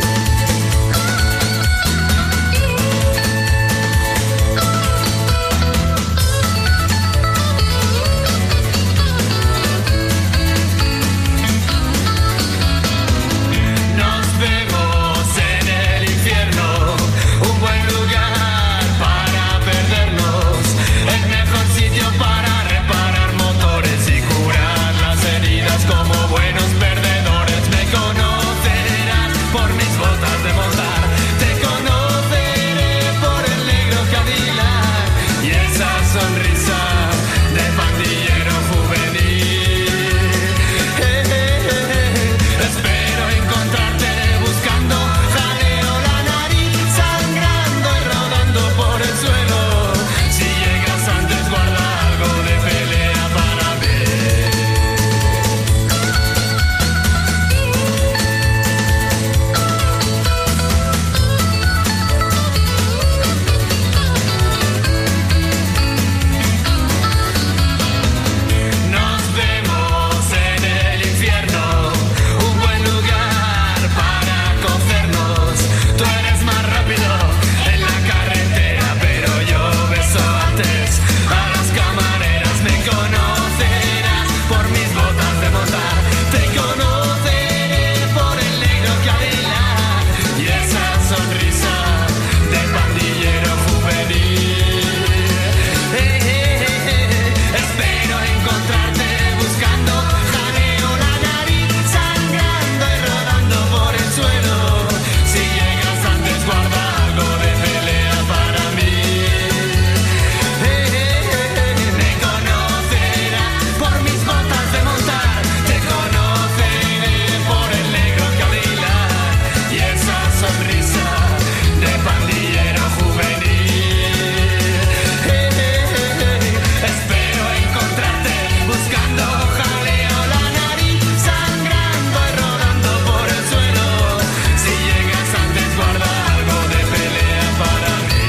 Nos vemos en el infierno, un buen lugar para perdernos, el mejor sitio para reparar motores y curar las heridas como buenos perdedores. Me conocerás por mis botas de montar, te conoceré por el negro Cadillac y esa sonrisa de pandillero juvenil. Espero encontrarte buscando jaleo, la nariz sangrando y rodando por el suelo. Si llegas antes guarda algo de pelea para ver. Nos vemos en el infierno, un buen lugar para cocernos. Tú eres más rápido en la carretera, pero yo beso antes a las camareras. Me conocerás por mis botas de montar, te conoceré por el negro Cadillac y esa sonrisa de pandillero juvenil. Espero encontrarte buscando jaleo, la nariz sangrando y rodando por el suelo. Si llegas antes guarda algo de pelea para mí. Me conocerás por mis botas de montar, te conoceré por el negro Cadillac y esa sonrisa de pandillero juvenil. Espero encontrarte buscando jaleo, la nariz sangrando y rodando por el suelo. Si llegas antes guarda algo de pelea para mí.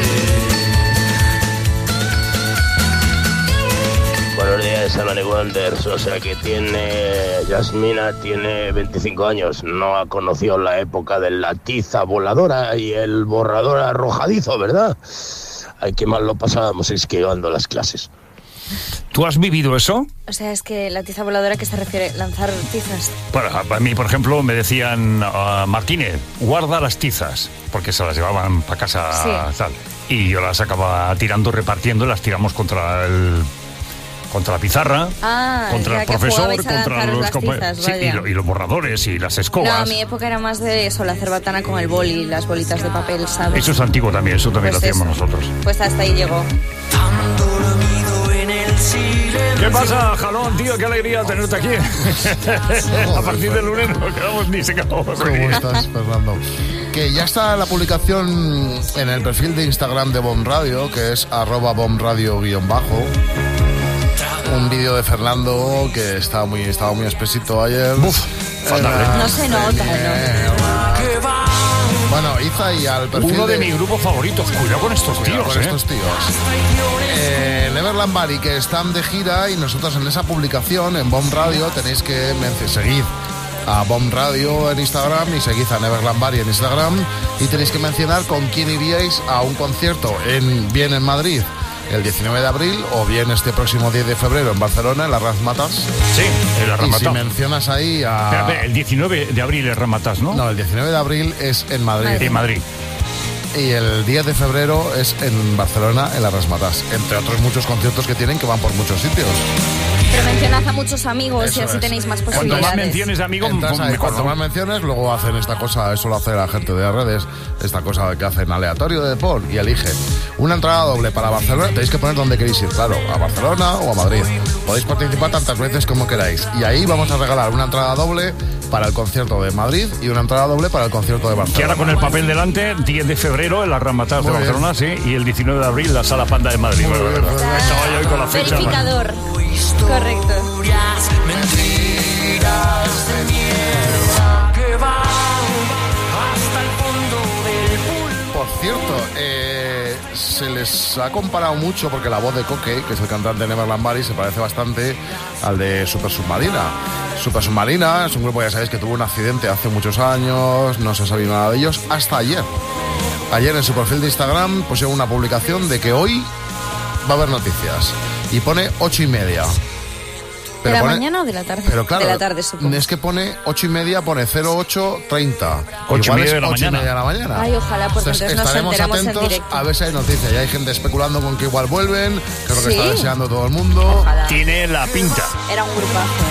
Buenos días, Alani Wonders. O sea que Yasmina tiene 25 años. No ha conocido la época de la tiza voladora y el borrador arrojadizo, ¿verdad? Ay, qué mal lo pasábamos esquivando las clases. ¿Tú has vivido eso? O sea, es que la tiza voladora, ¿a qué se refiere? ¿Lanzar tizas? A mí, por ejemplo, me decían, Martínez, guarda las tizas, porque se las llevaban para casa, Sí. tal. Y yo las acababa tirando, repartiendo, las tiramos contra la pizarra, contra el profesor, contra los compañeros. Sí, y los borradores y las escobas. No, mi época era más de eso, hacer batana con el boli, las bolitas de papel, ¿sabes? Eso es antiguo también, eso también Pues lo hacíamos eso. nosotros. Pues hasta ahí llegó. ¿Qué pasa, Jalón, tío? Qué alegría tenerte aquí. A partir del lunes no quedamos ni se acabó. ¿Cómo estás, Fernando? Que ya está la publicación en el perfil de Instagram de Bomb Radio, que es @bombradio_. Un vídeo de Fernando que estaba muy espesito ayer. Fatal, No se nota, ¿no? Bueno, Iza y al perfil Uno de mis grupos favoritos. Cuidado con estos tíos, con estos tíos. Neverland Bari, que están de gira, y nosotros en esa publicación, en Bomb Radio, tenéis que seguir a Bomb Radio en Instagram y seguid a Neverland Bari en Instagram, y tenéis que mencionar con quién iríais a un concierto, bien en Madrid el 19 de abril o bien este próximo 10 de febrero en Barcelona, en la Razmataz. Sí, en la Razmataz. Y si mencionas ahí a... Espera, el 19 de abril es Razmataz, ¿no? No, el 19 de abril es en Madrid. En Madrid. Y el 10 de febrero es en Barcelona, en la Razmataz. Entre otros muchos conciertos que tienen, que van por muchos sitios. Pero mencionad a muchos amigos Eso y así es. tenéis más Cuanto posibilidades. más menciones de amigos, Entras ahí, mejor. cuanto más menciones, luego hacen esta cosa, eso lo hace la gente de redes, esta cosa que hacen aleatorio de Depor y elige una entrada doble para Barcelona. Tenéis que poner donde queréis ir, claro, a Barcelona o a Madrid. Podéis participar tantas veces como queráis. Y ahí vamos a regalar una entrada doble para el concierto de Madrid y una entrada doble para el concierto de Barcelona. Que ahora con el papel delante, 10 de febrero en las Rambatadas de Muy bien. Barcelona, sí, y el 19 de abril la Sala Panda de Madrid. Bueno, bien, verdad. muy bien. Estaba yo hoy con la fecha. Verificador. Correcto. Mentiras de mierda que van hasta el fondo del pulmón. Por cierto, se les ha comparado mucho porque la voz de Coque, que es el cantante de Neverland Bari, se parece bastante al de Super Submarina. Super Submarina es un grupo, ya sabéis, que tuvo un accidente hace muchos años, no se sabía nada de ellos, hasta ayer. Ayer en su perfil de Instagram pusieron una publicación de que hoy va a haber noticias. Y pone 8:30. ¿De la pone- mañana o de la tarde? Pero claro, de la tarde, supongo. es que pone 8:30, pone 08:30. 8:30 de la 8:30 mañana. de la mañana. Ay, ojalá, porque entonces nos estaremos enteramos en atentos directo. a ver si hay noticias. Ya hay gente especulando con que igual vuelven, que es lo que Sí. está deseando todo el mundo. Ojalá. Tiene la pinta. Era un grupazo.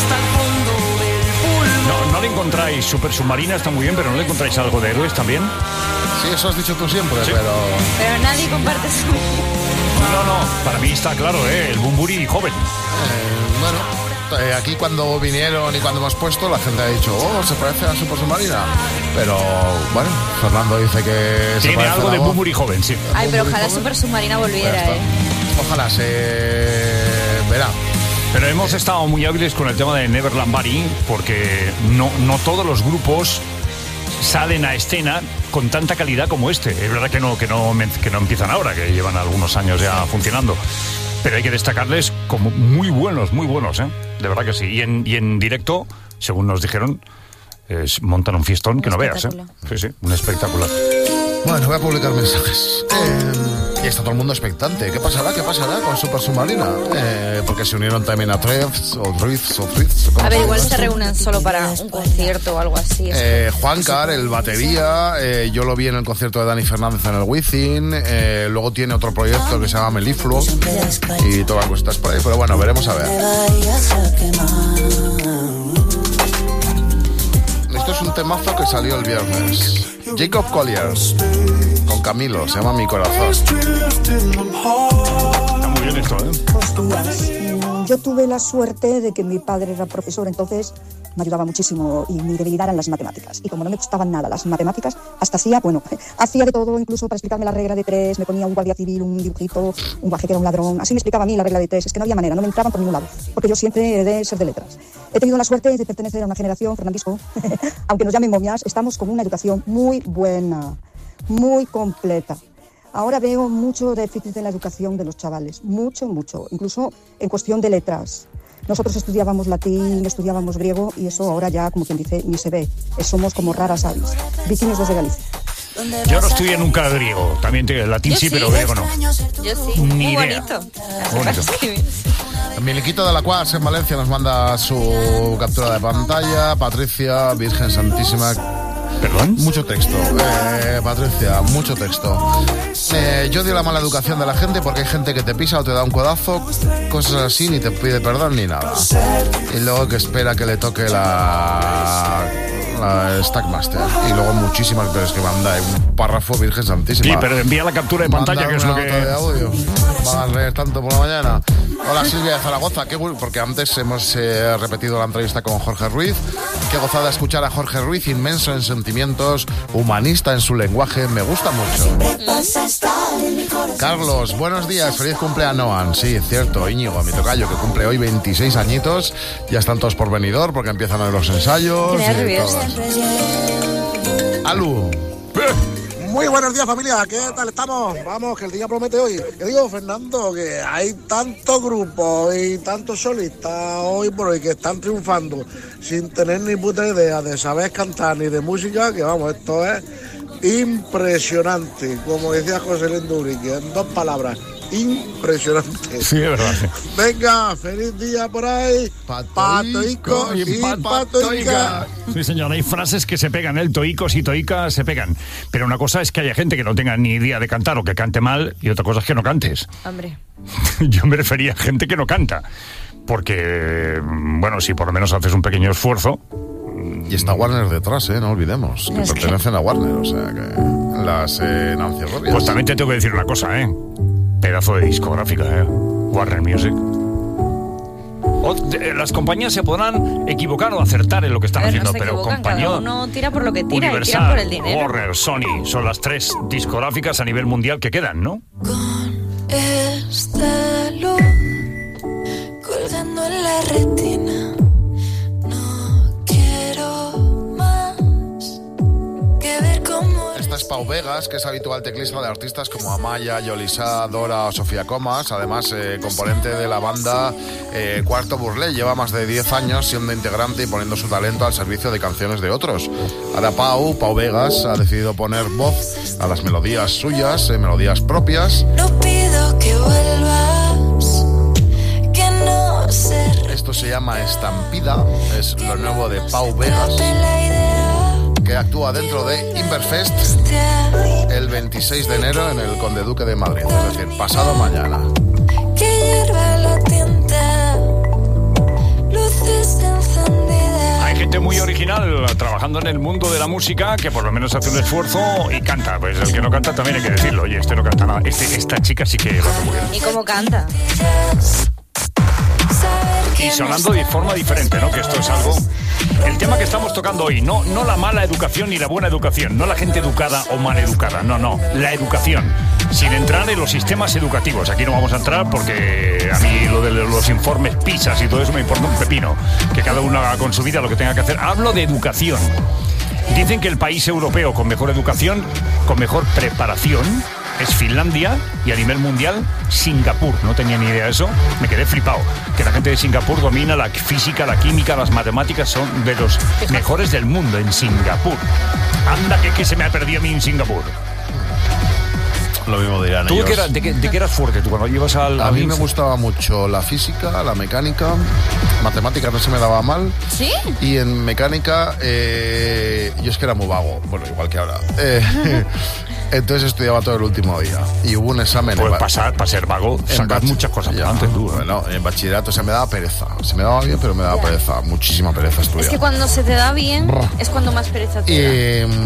No le encontráis Super Submarina, está muy bien, pero no le encontráis algo de héroes también. Sí, eso has dicho tú siempre, Sí. pero... Pero nadie comparte su... No, para mí está claro, el Bumburi joven. Bueno, aquí cuando vinieron y cuando hemos puesto, la gente ha dicho, oh, se parece a Super Submarina. Pero, bueno, Fernando dice que se Tiene parece algo a la de voz. Bumburi joven, sí. Ay, pero ojalá joven. Super Submarina volviera, Ya está. Ojalá se verá. Pero hemos estado muy hábiles con el tema de Neverland Bari, porque no todos los grupos salen a escena con tanta calidad como este. Es verdad que no empiezan ahora, que llevan algunos años ya funcionando. Pero hay que destacarles como muy buenos, ¿eh? De verdad que sí. Y en directo, según nos dijeron, montan un fiestón que no veas, ¿eh? Sí, un espectacular. Bueno, voy a publicar mensajes. Y está todo el mundo expectante. ¿Qué pasará con Super Submarina? Porque se unieron también a Threads o Threads. A ver, igual se reúnen solo para un concierto o algo así. Juan Car, el batería, yo lo vi en el concierto de Dani Fernández en el Wizzing. Luego tiene otro proyecto que se llama Melifluo y todas las cositas por ahí. Pero bueno, veremos a ver. Esto es un temazo que salió el viernes. Jacob Collier con Camilo, se llama Mi Corazón. Está muy bien esto, ¿eh? Yo tuve la suerte de que mi padre era profesor, entonces me ayudaba muchísimo y mi debilidad eran las matemáticas. Y como no me gustaban nada las matemáticas, hasta hacía de todo, incluso para explicarme la regla de 3, me ponía un guardia civil, un dibujito, un guaje que era un ladrón. Así me explicaba a mí la regla de 3, es que no había manera, no me entraban por ningún lado, porque yo siempre heredé ser de letras. He tenido la suerte de pertenecer a una generación, Fernandisco, aunque nos llamen momias, estamos con una educación muy buena, muy completa. Ahora veo mucho déficit en la educación de los chavales, mucho, incluso en cuestión de letras. Nosotros estudiábamos latín, estudiábamos griego y eso ahora ya, como quien dice, ni se ve. Somos como raras aves, vecinos desde Galicia. Yo no estudié nunca griego, también latín sí, pero griego no. Yo sí, Ni muy idea. bonito. Bonito. Miliquito de la Cuas en Valencia nos manda su captura de pantalla. Patricia, Virgen Santísima. ¿Perdón? Mucho texto. Patricia, mucho texto. Yo odio la mala educación de la gente porque hay gente que te pisa o te da un codazo, cosas así, ni te pide perdón ni nada. Y luego que espera que le toque la Stackmaster. Y luego muchísimas veces que manda un párrafo, Virgen Santísima. Sí, pero envía la captura de pantalla, Manda que es una lo que... nota de audio. Van a leer tanto por la mañana. Hola Silvia de Zaragoza, qué porque antes hemos repetido la entrevista con Jorge Ruiz. Qué gozada escuchar a Jorge Ruiz, inmenso en sentimientos, humanista en su lenguaje, me gusta mucho. Carlos, buenos días, feliz cumpleaños Noan. Sí, cierto, Íñigo, mi tocayo, que cumple hoy 26 añitos, ya están todos por venidor porque empiezan hoy los ensayos. Qué nervios. Alu. Muy buenos días, familia. ¿Qué tal estamos? Vamos, que el día promete hoy. Yo digo, Fernando, que hay tantos grupos y tantos solistas hoy por hoy que están triunfando sin tener ni puta idea de saber cantar ni de música, que vamos, esto es impresionante. Como decía José Lenduri, que en 2 palabras, impresionante. Sí, es verdad. Sí. Venga, feliz día por ahí. Patoico y patoica. Sí, señor, hay frases que se pegan, toicos y toicas se pegan. Pero una cosa es que haya gente que no tenga ni idea de cantar o que cante mal, y otra cosa es que no cantes. Hombre. Yo me refería a gente que no canta. porque, bueno, si por lo menos haces un pequeño esfuerzo. Y está Warner detrás, no olvidemos, que pertenecen a Warner, o sea que las Nancy Rubias. Pues también te tengo que decir una cosa, pedazo de discográfica, Warner Music. Las compañías se podrán equivocar o acertar en lo que están haciendo, pero compañía, cada uno tira por lo que tira, Universal, y tira por el dinero. Warner, Sony, son las 3 discográficas a nivel mundial que quedan, ¿no? Esta luz colgando en la retina, no quiero más que ver cómo. Esta es Pau Vegas, que es habitual teclista de artistas como Amaya, Yolisa, Dora o Sofía Comas, además componente de la banda Cuarto Burlé. Lleva más de 10 años siendo integrante y poniendo su talento al servicio de canciones de otros. Ahora Pau Vegas ha decidido poner voz a las melodías suyas, melodías propias. No pido que vuelvas, que no sé. Esto se llama Estampida, es lo nuevo de Pau Vegas, que actúa dentro de Inverfest el 26 de enero en el Conde Duque de Madrid, es decir, pasado mañana. Que hierva la tinta, luces encendidas. Hay gente muy original trabajando en el mundo de la música que por lo menos hace un esfuerzo y canta. Pues el que no canta también hay que decirlo. Oye, este no canta nada. Esta chica sí que lo hace muy bien. ¿Y cómo canta? Y sonando de forma diferente, ¿no? Que esto es algo... El tema que estamos tocando hoy, no la mala educación ni la buena educación, no la gente educada o mal educada, no, la educación, sin entrar en los sistemas educativos. Aquí no vamos a entrar porque a mí lo de los informes PISA y todo eso me importa un pepino, que cada uno haga con su vida lo que tenga que hacer. Hablo de educación. Dicen que el país europeo con mejor educación, con mejor preparación, es Finlandia, y a nivel mundial, Singapur. No tenía ni idea de eso, me quedé flipado. Que la gente de Singapur domina la física, la química, las matemáticas, son de los mejores del mundo en Singapur. Anda, que se me ha perdido a mí en Singapur. Lo mismo dirán ¿Tú ellos. de qué eras fuerte tú cuando ibas al... A mí me gustaba mucho la física, la mecánica, matemáticas no se me daba mal. ¿Sí? Y en mecánica, yo es que era muy vago, bueno, igual que ahora. Entonces estudiaba todo el último día. Y hubo un examen... Pues para ser vago, sacas muchas cosas por antes tú. Bueno, en bachillerato se me daba pereza. Se me daba bien, pero me daba pereza. Muchísima pereza estudiar. Es que cuando se te da bien, es cuando más pereza te da.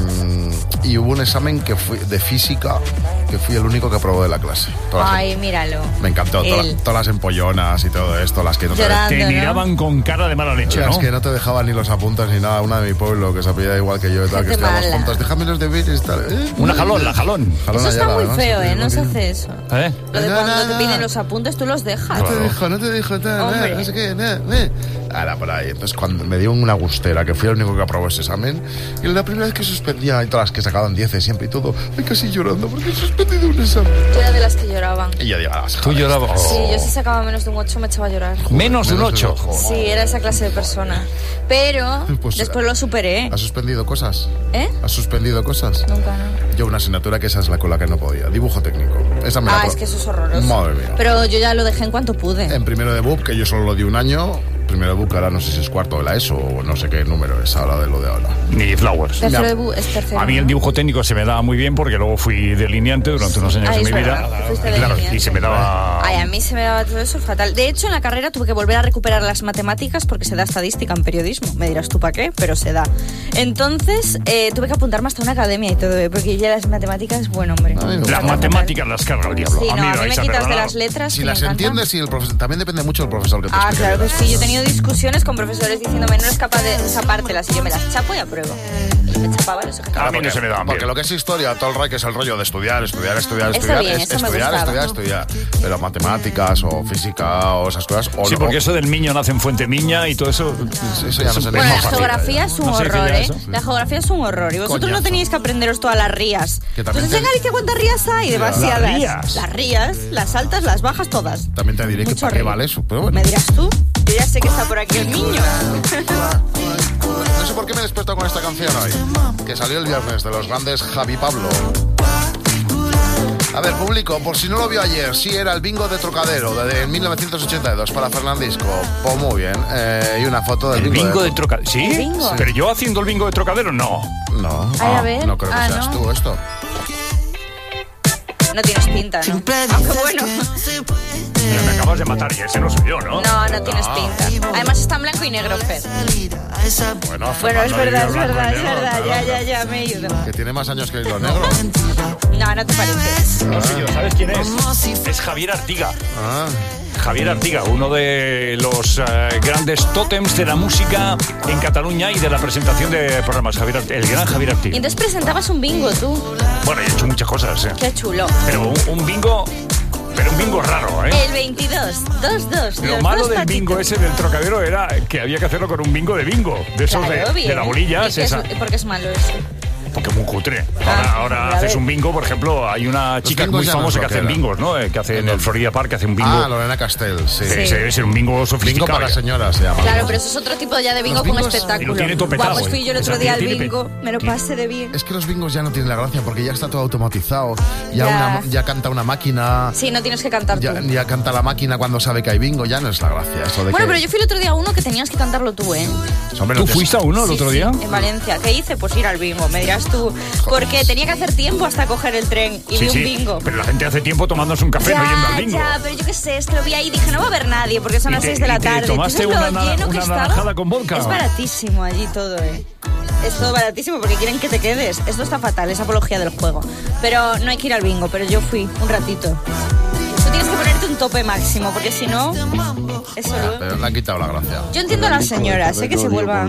Y hubo un examen que fui de física, que fui el único que aprobó de la clase. Ay, míralo. Me encantó, todas las empollonas y todo esto, las que no te miraban con cara de mala leche, las ¿no? que no te dejaban ni los apuntes ni nada. Una de mi pueblo que se apellida igual que yo y tal, que estábamos juntos. Déjame los deberes y tal. Una jalón. Eso está muy feo, no se hace eso. Lo de cuando te piden no. los apuntes, tú los dejas. No te dejo, Hombre. no sé qué, Ahora por ahí. Entonces cuando me dio una gustera, que fui el único que aprobó ese examen, y la primera vez que suspendía, y todas las que sacaban 10 siempre y todo, ay, casi llorando porque he suspendido un examen. Yo era de las que lloraban. Y yo digo, ¿Tú llorabas? Sí, yo si sacaba menos de un 8 me echaba a llorar. ¿Menos de un 8? Sí, era esa clase de persona. Pero Pues, después lo superé. ¿Has suspendido cosas? ¿Eh? ¿Has suspendido cosas? Nunca, no. Yo una asignatura que esa es la con la que no podía. Dibujo técnico. Esa me la Es que eso es horroroso. Madre mía. Pero yo ya lo dejé en cuanto pude. En primero de BUP, que yo solo lo di un año. Primero de BUP, ahora no sé si es cuarto de la ESO o no sé qué número es ahora de lo de ahora. Ni Flowers. Tercero de BUP es tercero. A mí el dibujo técnico se me daba muy bien porque luego fui delineante durante unos años de mi vida. Claro, y se me daba... Ay, a mí se me daba todo eso fatal. De hecho, en la carrera tuve que volver a recuperar las matemáticas porque se da estadística en periodismo. Me dirás tú para qué, pero se da. Entonces, tuve que apuntarme hasta una academia y todo, porque ya las matemáticas, bueno, hombre. Las matemáticas las carga el diablo. Sí, no, a mí me quitas de las letras. Si que las me encantan. entiendes y el profesor, también depende mucho del profesor que te explique. Claro que sí. Yo he tenido discusiones con profesores diciéndome no eres capaz de zapártelas y yo me las chapo y apruebo. Y me chapaba los ejercicios. Claro, porque, se me daban porque lo que es historia, todo el rey que es el rollo de estudiar, Eso bien, eso me gustaba. estudiar. Pero matemáticas o física o esas cosas. O sí, no, porque eso del niño nace en Fuente Miña y todo eso. Eso ya no se bueno, la geografía es un horror, ¿eh? La geografía es un horror. Y vosotros Coñazo. no teníais que aprenderos todas las rías. Entonces, en Galicia, ¿cuántas rías hay? Demasiadas. Las rías, las altas, las bajas, todas. También te diré que para qué vale eso, pero bueno. ¿Me dirás tú? Yo ya sé que está por aquí el niño. No sé por qué me he despertado con esta canción hoy, que salió el viernes, de los grandes Javi Pablo. A ver, público, por si no lo vio ayer, sí, era el bingo de Trocadero, de 1982, para Fernandisco. Pues muy bien, y una foto del bingo de Trocadero. ¿Sí? ¿El bingo? Pero yo haciendo el bingo de Trocadero, no. No, Ay, a ver. no creo que seas no. tú esto. No tienes pinta, ¿no? Aunque bueno. Me acabas de matar y ese no soy yo, ¿no? No tienes pinta. Además está en blanco y negro, Fer. Bueno, es verdad. Ya, me he ido. Que tiene más años que Hilo Negro. No te parece. No sé yo, ¿sabes quién es? Es Javier Artiga. Javier Artiga, uno de los grandes tótems de la música en Cataluña y de la presentación de programas. El gran Javier Y Artiga. entonces presentabas un bingo, tú. Bueno, he hecho muchas cosas, Qué chulo. Pero un bingo... Pero un bingo raro, El 22, 2-2. Lo malo del bingo ese del Trocadero era que había que hacerlo con un bingo de bingo. De esos Claro, de la bolilla. ¿Por qué es malo eso? Porque es muy cutre. Ahora haces un bingo, por ejemplo, hay una chica muy famosa que hace bingos, ¿no? Que hace en el Florida Park, que hace un bingo. Lorena Castell, sí. Debe ser un bingo sofisticado. Bingo para señoras se llama. Claro, pero eso es otro tipo ya de bingo con espectáculo. Pues fui yo el otro día al bingo, me lo pasé de bien. Es que los bingos ya no tienen la gracia porque ya está todo automatizado. Ya canta una máquina. Sí, no tienes que cantar tú. Ya canta la máquina cuando sabe que hay bingo, ya no es la gracia. Eso de pero yo fui el otro día a uno que tenías que cantarlo tú, ¿eh? Hombre, ¿Tú fuiste a uno el otro día? En Valencia. ¿Qué hice? Pues ir al bingo, me dirás tú. Porque tenía que hacer tiempo hasta coger el tren y vi un bingo. Pero la gente hace tiempo tomándose un café no yendo al bingo. Pero yo qué sé, es que lo vi ahí y dije, no va a haber nadie porque son las 6 de la tarde. ¿Tomaste una naranjada con vodka? Es baratísimo allí todo, Es todo baratísimo porque quieren que te quedes. Esto está fatal, es apología del juego. Pero no hay que ir al bingo, pero yo fui un ratito. Tú tienes que ponerte un tope máximo porque si no, eso luego... Pero le han quitado la gracia. Yo entiendo a las señoras, sé que se vuelvan...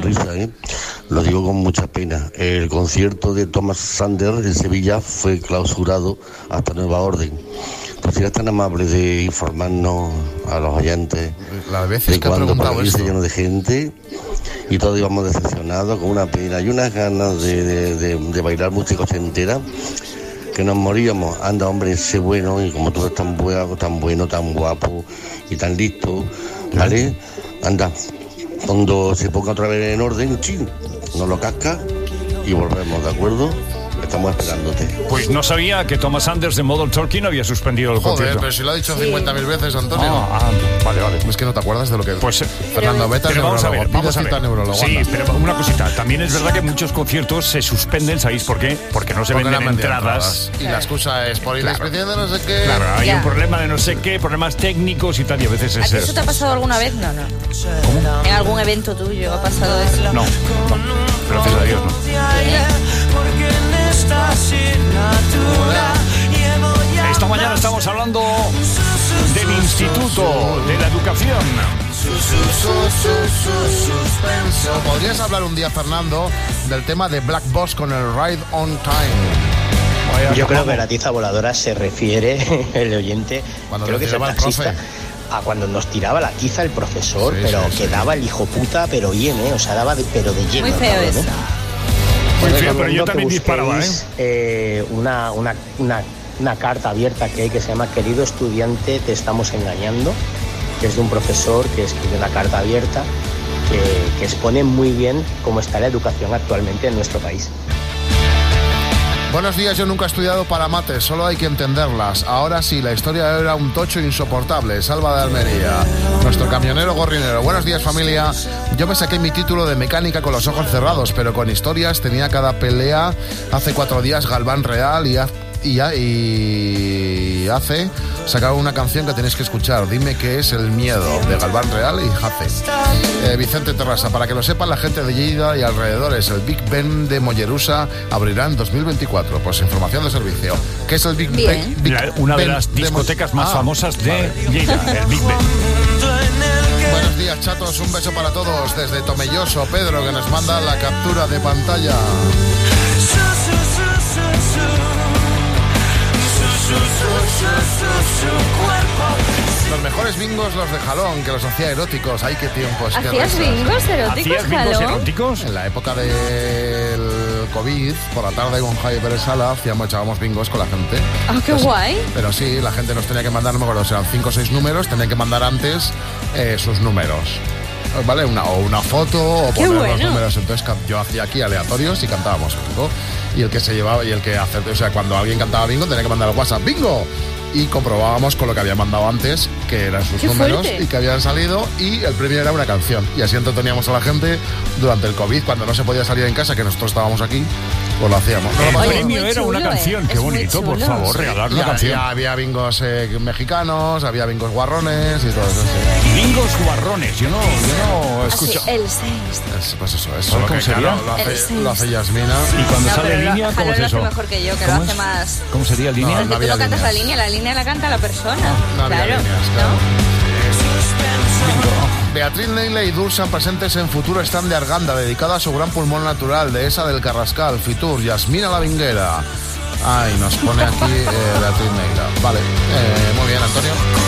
Lo digo con mucha pena. El concierto de Thomas Sanders en Sevilla fue clausurado hasta nueva orden. Pues si es tan amable de informarnos a los oyentes de cuándo para irse lleno de gente y todos íbamos decepcionados con una pena y unas ganas de bailar música ochentera que nos moríamos. Anda, hombre, sé bueno y como tú eres tan bueno, tan guapo y tan listo, ¿vale? Anda, cuando se ponga otra vez en orden, ching, nos lo casca y volvemos, ¿de acuerdo? Estamos esperándote. Pues no sabía que Thomas Sanders de Model Talking había suspendido el concierto. Pero si lo ha dicho 50.000 veces, Antonio. Vale. Es que no te acuerdas de lo que... Pues Fernando, vete al neurólogo. Vamos a ver. Sí, pero una cosita. También es verdad que muchos conciertos se suspenden, ¿sabéis por qué? Porque no se venden entradas. Y la excusa es por inexperiencia de no sé qué. Claro, hay un problema de no sé qué, problemas técnicos y tal, y a veces es... ¿A ti eso te ha pasado alguna vez? No. ¿Cómo? ¿En algún evento tuyo ha pasado eso? No. Gracias a Dios, no. Esta mañana estamos hablando del Instituto de la Educación. ¿Podrías hablar un día, Fernando, del tema de Black Box con el Ride on Time? Yo creo que la tiza voladora se refiere, el oyente, cuando creo que es el taxista, a cuando nos tiraba la tiza el profesor, que daba el hijo puta, pero bien, o sea, daba pero de lleno. Muy feo eso. Muy feo, pero yo también disparaba, una carta abierta que hay que se llama Querido estudiante, te estamos engañando, que es de un profesor que escribe una carta abierta que expone muy bien cómo está la educación actualmente en nuestro país. Buenos días, yo nunca he estudiado para mates, solo hay que entenderlas. Ahora sí, la historia era un tocho insoportable. Salva de Almería, nuestro camionero gorrinero. Buenos días, familia. Yo me saqué mi título de mecánica con los ojos cerrados, pero con historias tenía cada pelea. Hace 4 días Galván Real y hace sacaron una canción que tenéis que escuchar. Dime qué es el miedo, de Galván Real y Jace. Vicente Terrassa, para que lo sepan la gente de Lleida y alrededores, el Big Ben de Mollerusa abrirá en 2024. Pues información de servicio. ¿Qué es el Big Ben? Una de las discotecas más famosas de Lleida, el Big Ben. Buenos días, chatos, un beso para todos desde Tomelloso. Pedro, que nos manda la captura de pantalla. Los mejores bingos los de Jalón, que los hacía eróticos. ¡Ay, qué tiempos! ¿Hacías bingos eróticos, ¿Hacías bingos eróticos? En la época del COVID, por la tarde con Javier Pérez Sala, echábamos bingos con la gente. ¡Ah, qué guay! Pero sí, la gente nos tenía que mandar, no me acuerdo, eran 5 o 6 números, tenían que mandar antes sus números. ¿Vale? Una foto o poner los números. Entonces yo hacía aquí aleatorios y cantábamos bingo. Y el que se llevaba y el que hace, o sea, cuando alguien cantaba bingo tenía que mandar al WhatsApp ¡bingo! Y comprobábamos con lo que había mandado antes que eran sus números y que habían salido, y el premio era una canción. Y así entreteníamos a la gente durante el COVID, cuando no se podía salir en casa, que nosotros estábamos aquí, pues lo hacíamos. El premio era una canción, qué bonito, por favor, regalar una canción. Ya había bingos mexicanos, había bingos guarrones y todo eso. Sí. Bingos guarrones, yo no escucho. El 6. Pues eso. ¿Cómo sería? Lo hace Yasmina. Y cuando sale en línea, ¿cómo es eso? Lo hace mejor que yo, que lo hace más... ¿Cómo sería en línea? Tú no cantas la línea la canta la persona. No había claro. líneas, claro. Beatriz Neile y Dursan presentes en futuro stand de Arganda, dedicado a su gran pulmón natural, Dehesa del Carrascal, Fitur, Yasmina la Vinguera. Ay, nos pone aquí Beatriz Neile. Vale, muy bien, Antonio.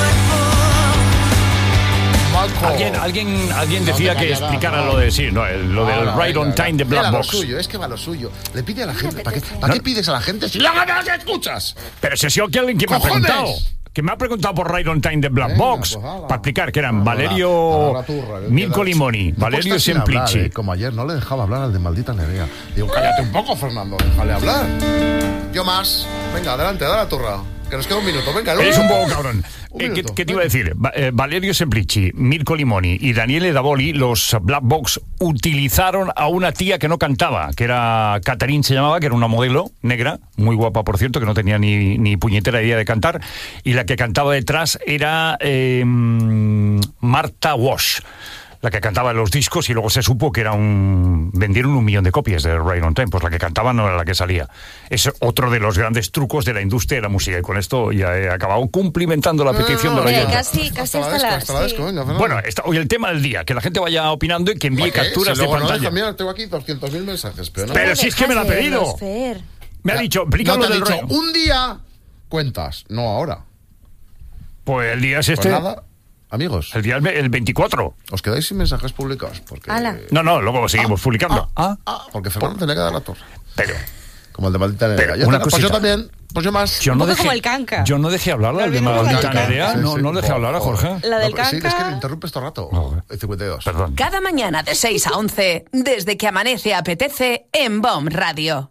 Alguien decía que explicara lo de lo del Right on Time de Black Box. Es que va lo suyo. Le pide a la gente. ¿Para qué pides a la gente si luego no las escuchas? Pero si ha sido alguien que me ha preguntado. Que me ha preguntado por Right on Time de Black Box. Para explicar que eran Valerio Mirko Limoni, Valerio Semplici. Como ayer no le dejaba hablar al de Maldita Nerea. Digo, cállate un poco, Fernando, déjale hablar. Yo más. Venga, adelante, dale la turra. Que nos queda un minuto, venga. Eres un poco cabrón. ¿Qué te iba a decir? Valerio Semplici, Mirko Limoni y Daniele Davoli, los Black Box, utilizaron a una tía que no cantaba, que era Catherine, se llamaba, que era una modelo negra, muy guapa por cierto, que no tenía ni puñetera idea de cantar, y la que cantaba detrás era Martha Wash, la que cantaba en los discos, y luego se supo que vendieron 1 millón de copias de Right on Time, pues la que cantaba no era la que salía. Es otro de los grandes trucos de la industria de la música, y con esto ya he acabado cumplimentando la petición de la oyente. Casi hasta la disco, venga, bueno, hoy el tema del día, que la gente vaya opinando y que envíe capturas de pantalla. Mira, tengo aquí 200.000 mensajes, pero si es que me la ha pedido. Me ha dicho, explícalo del rollo. Un día cuentas, no ahora. Pues el día es este. Pues nada. Amigos, el día el 24. ¿Os quedáis sin mensajes publicados? Porque... No, luego seguimos publicando. Porque Fernando tenía que dar la torre. Pero... Como el de Maldita Nerea. Pues yo también, pues yo más. Como el canca. Yo no dejé hablar al de Maldita Nerea. No dejé hablar a Jorge. La del canca. Sí, es que le interrumpes todo el rato. 52. Perdón. Cada mañana de 6 a 11, desde que amanece apetece en BOM Radio.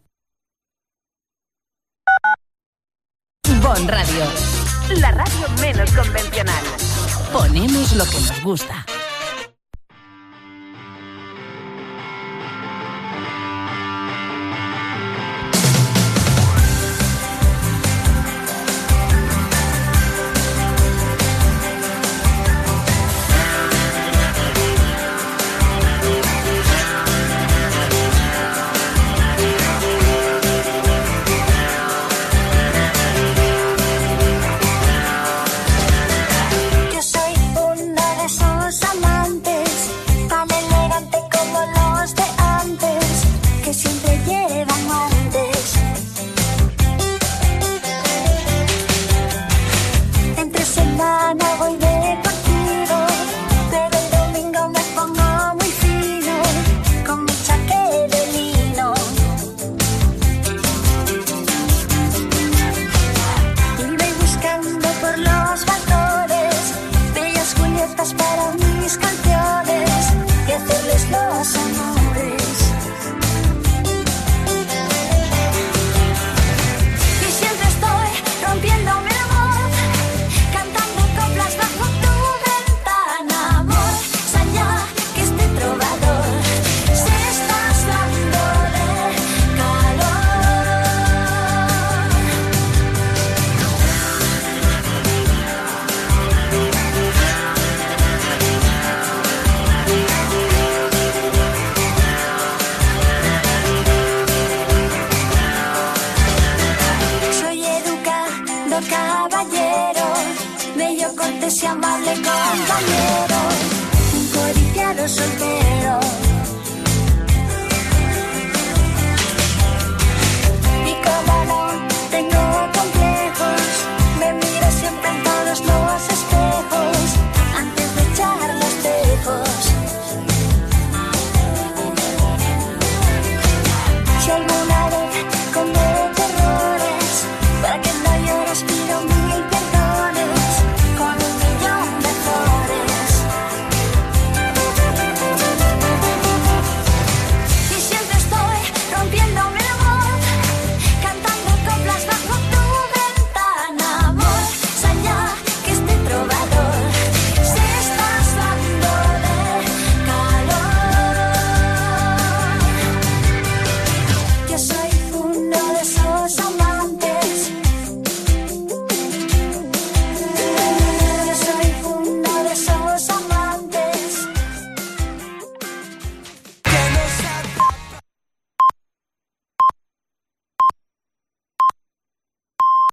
BOM Radio. La radio menos convencional. Ponemos lo que nos gusta. Soltero. Y como no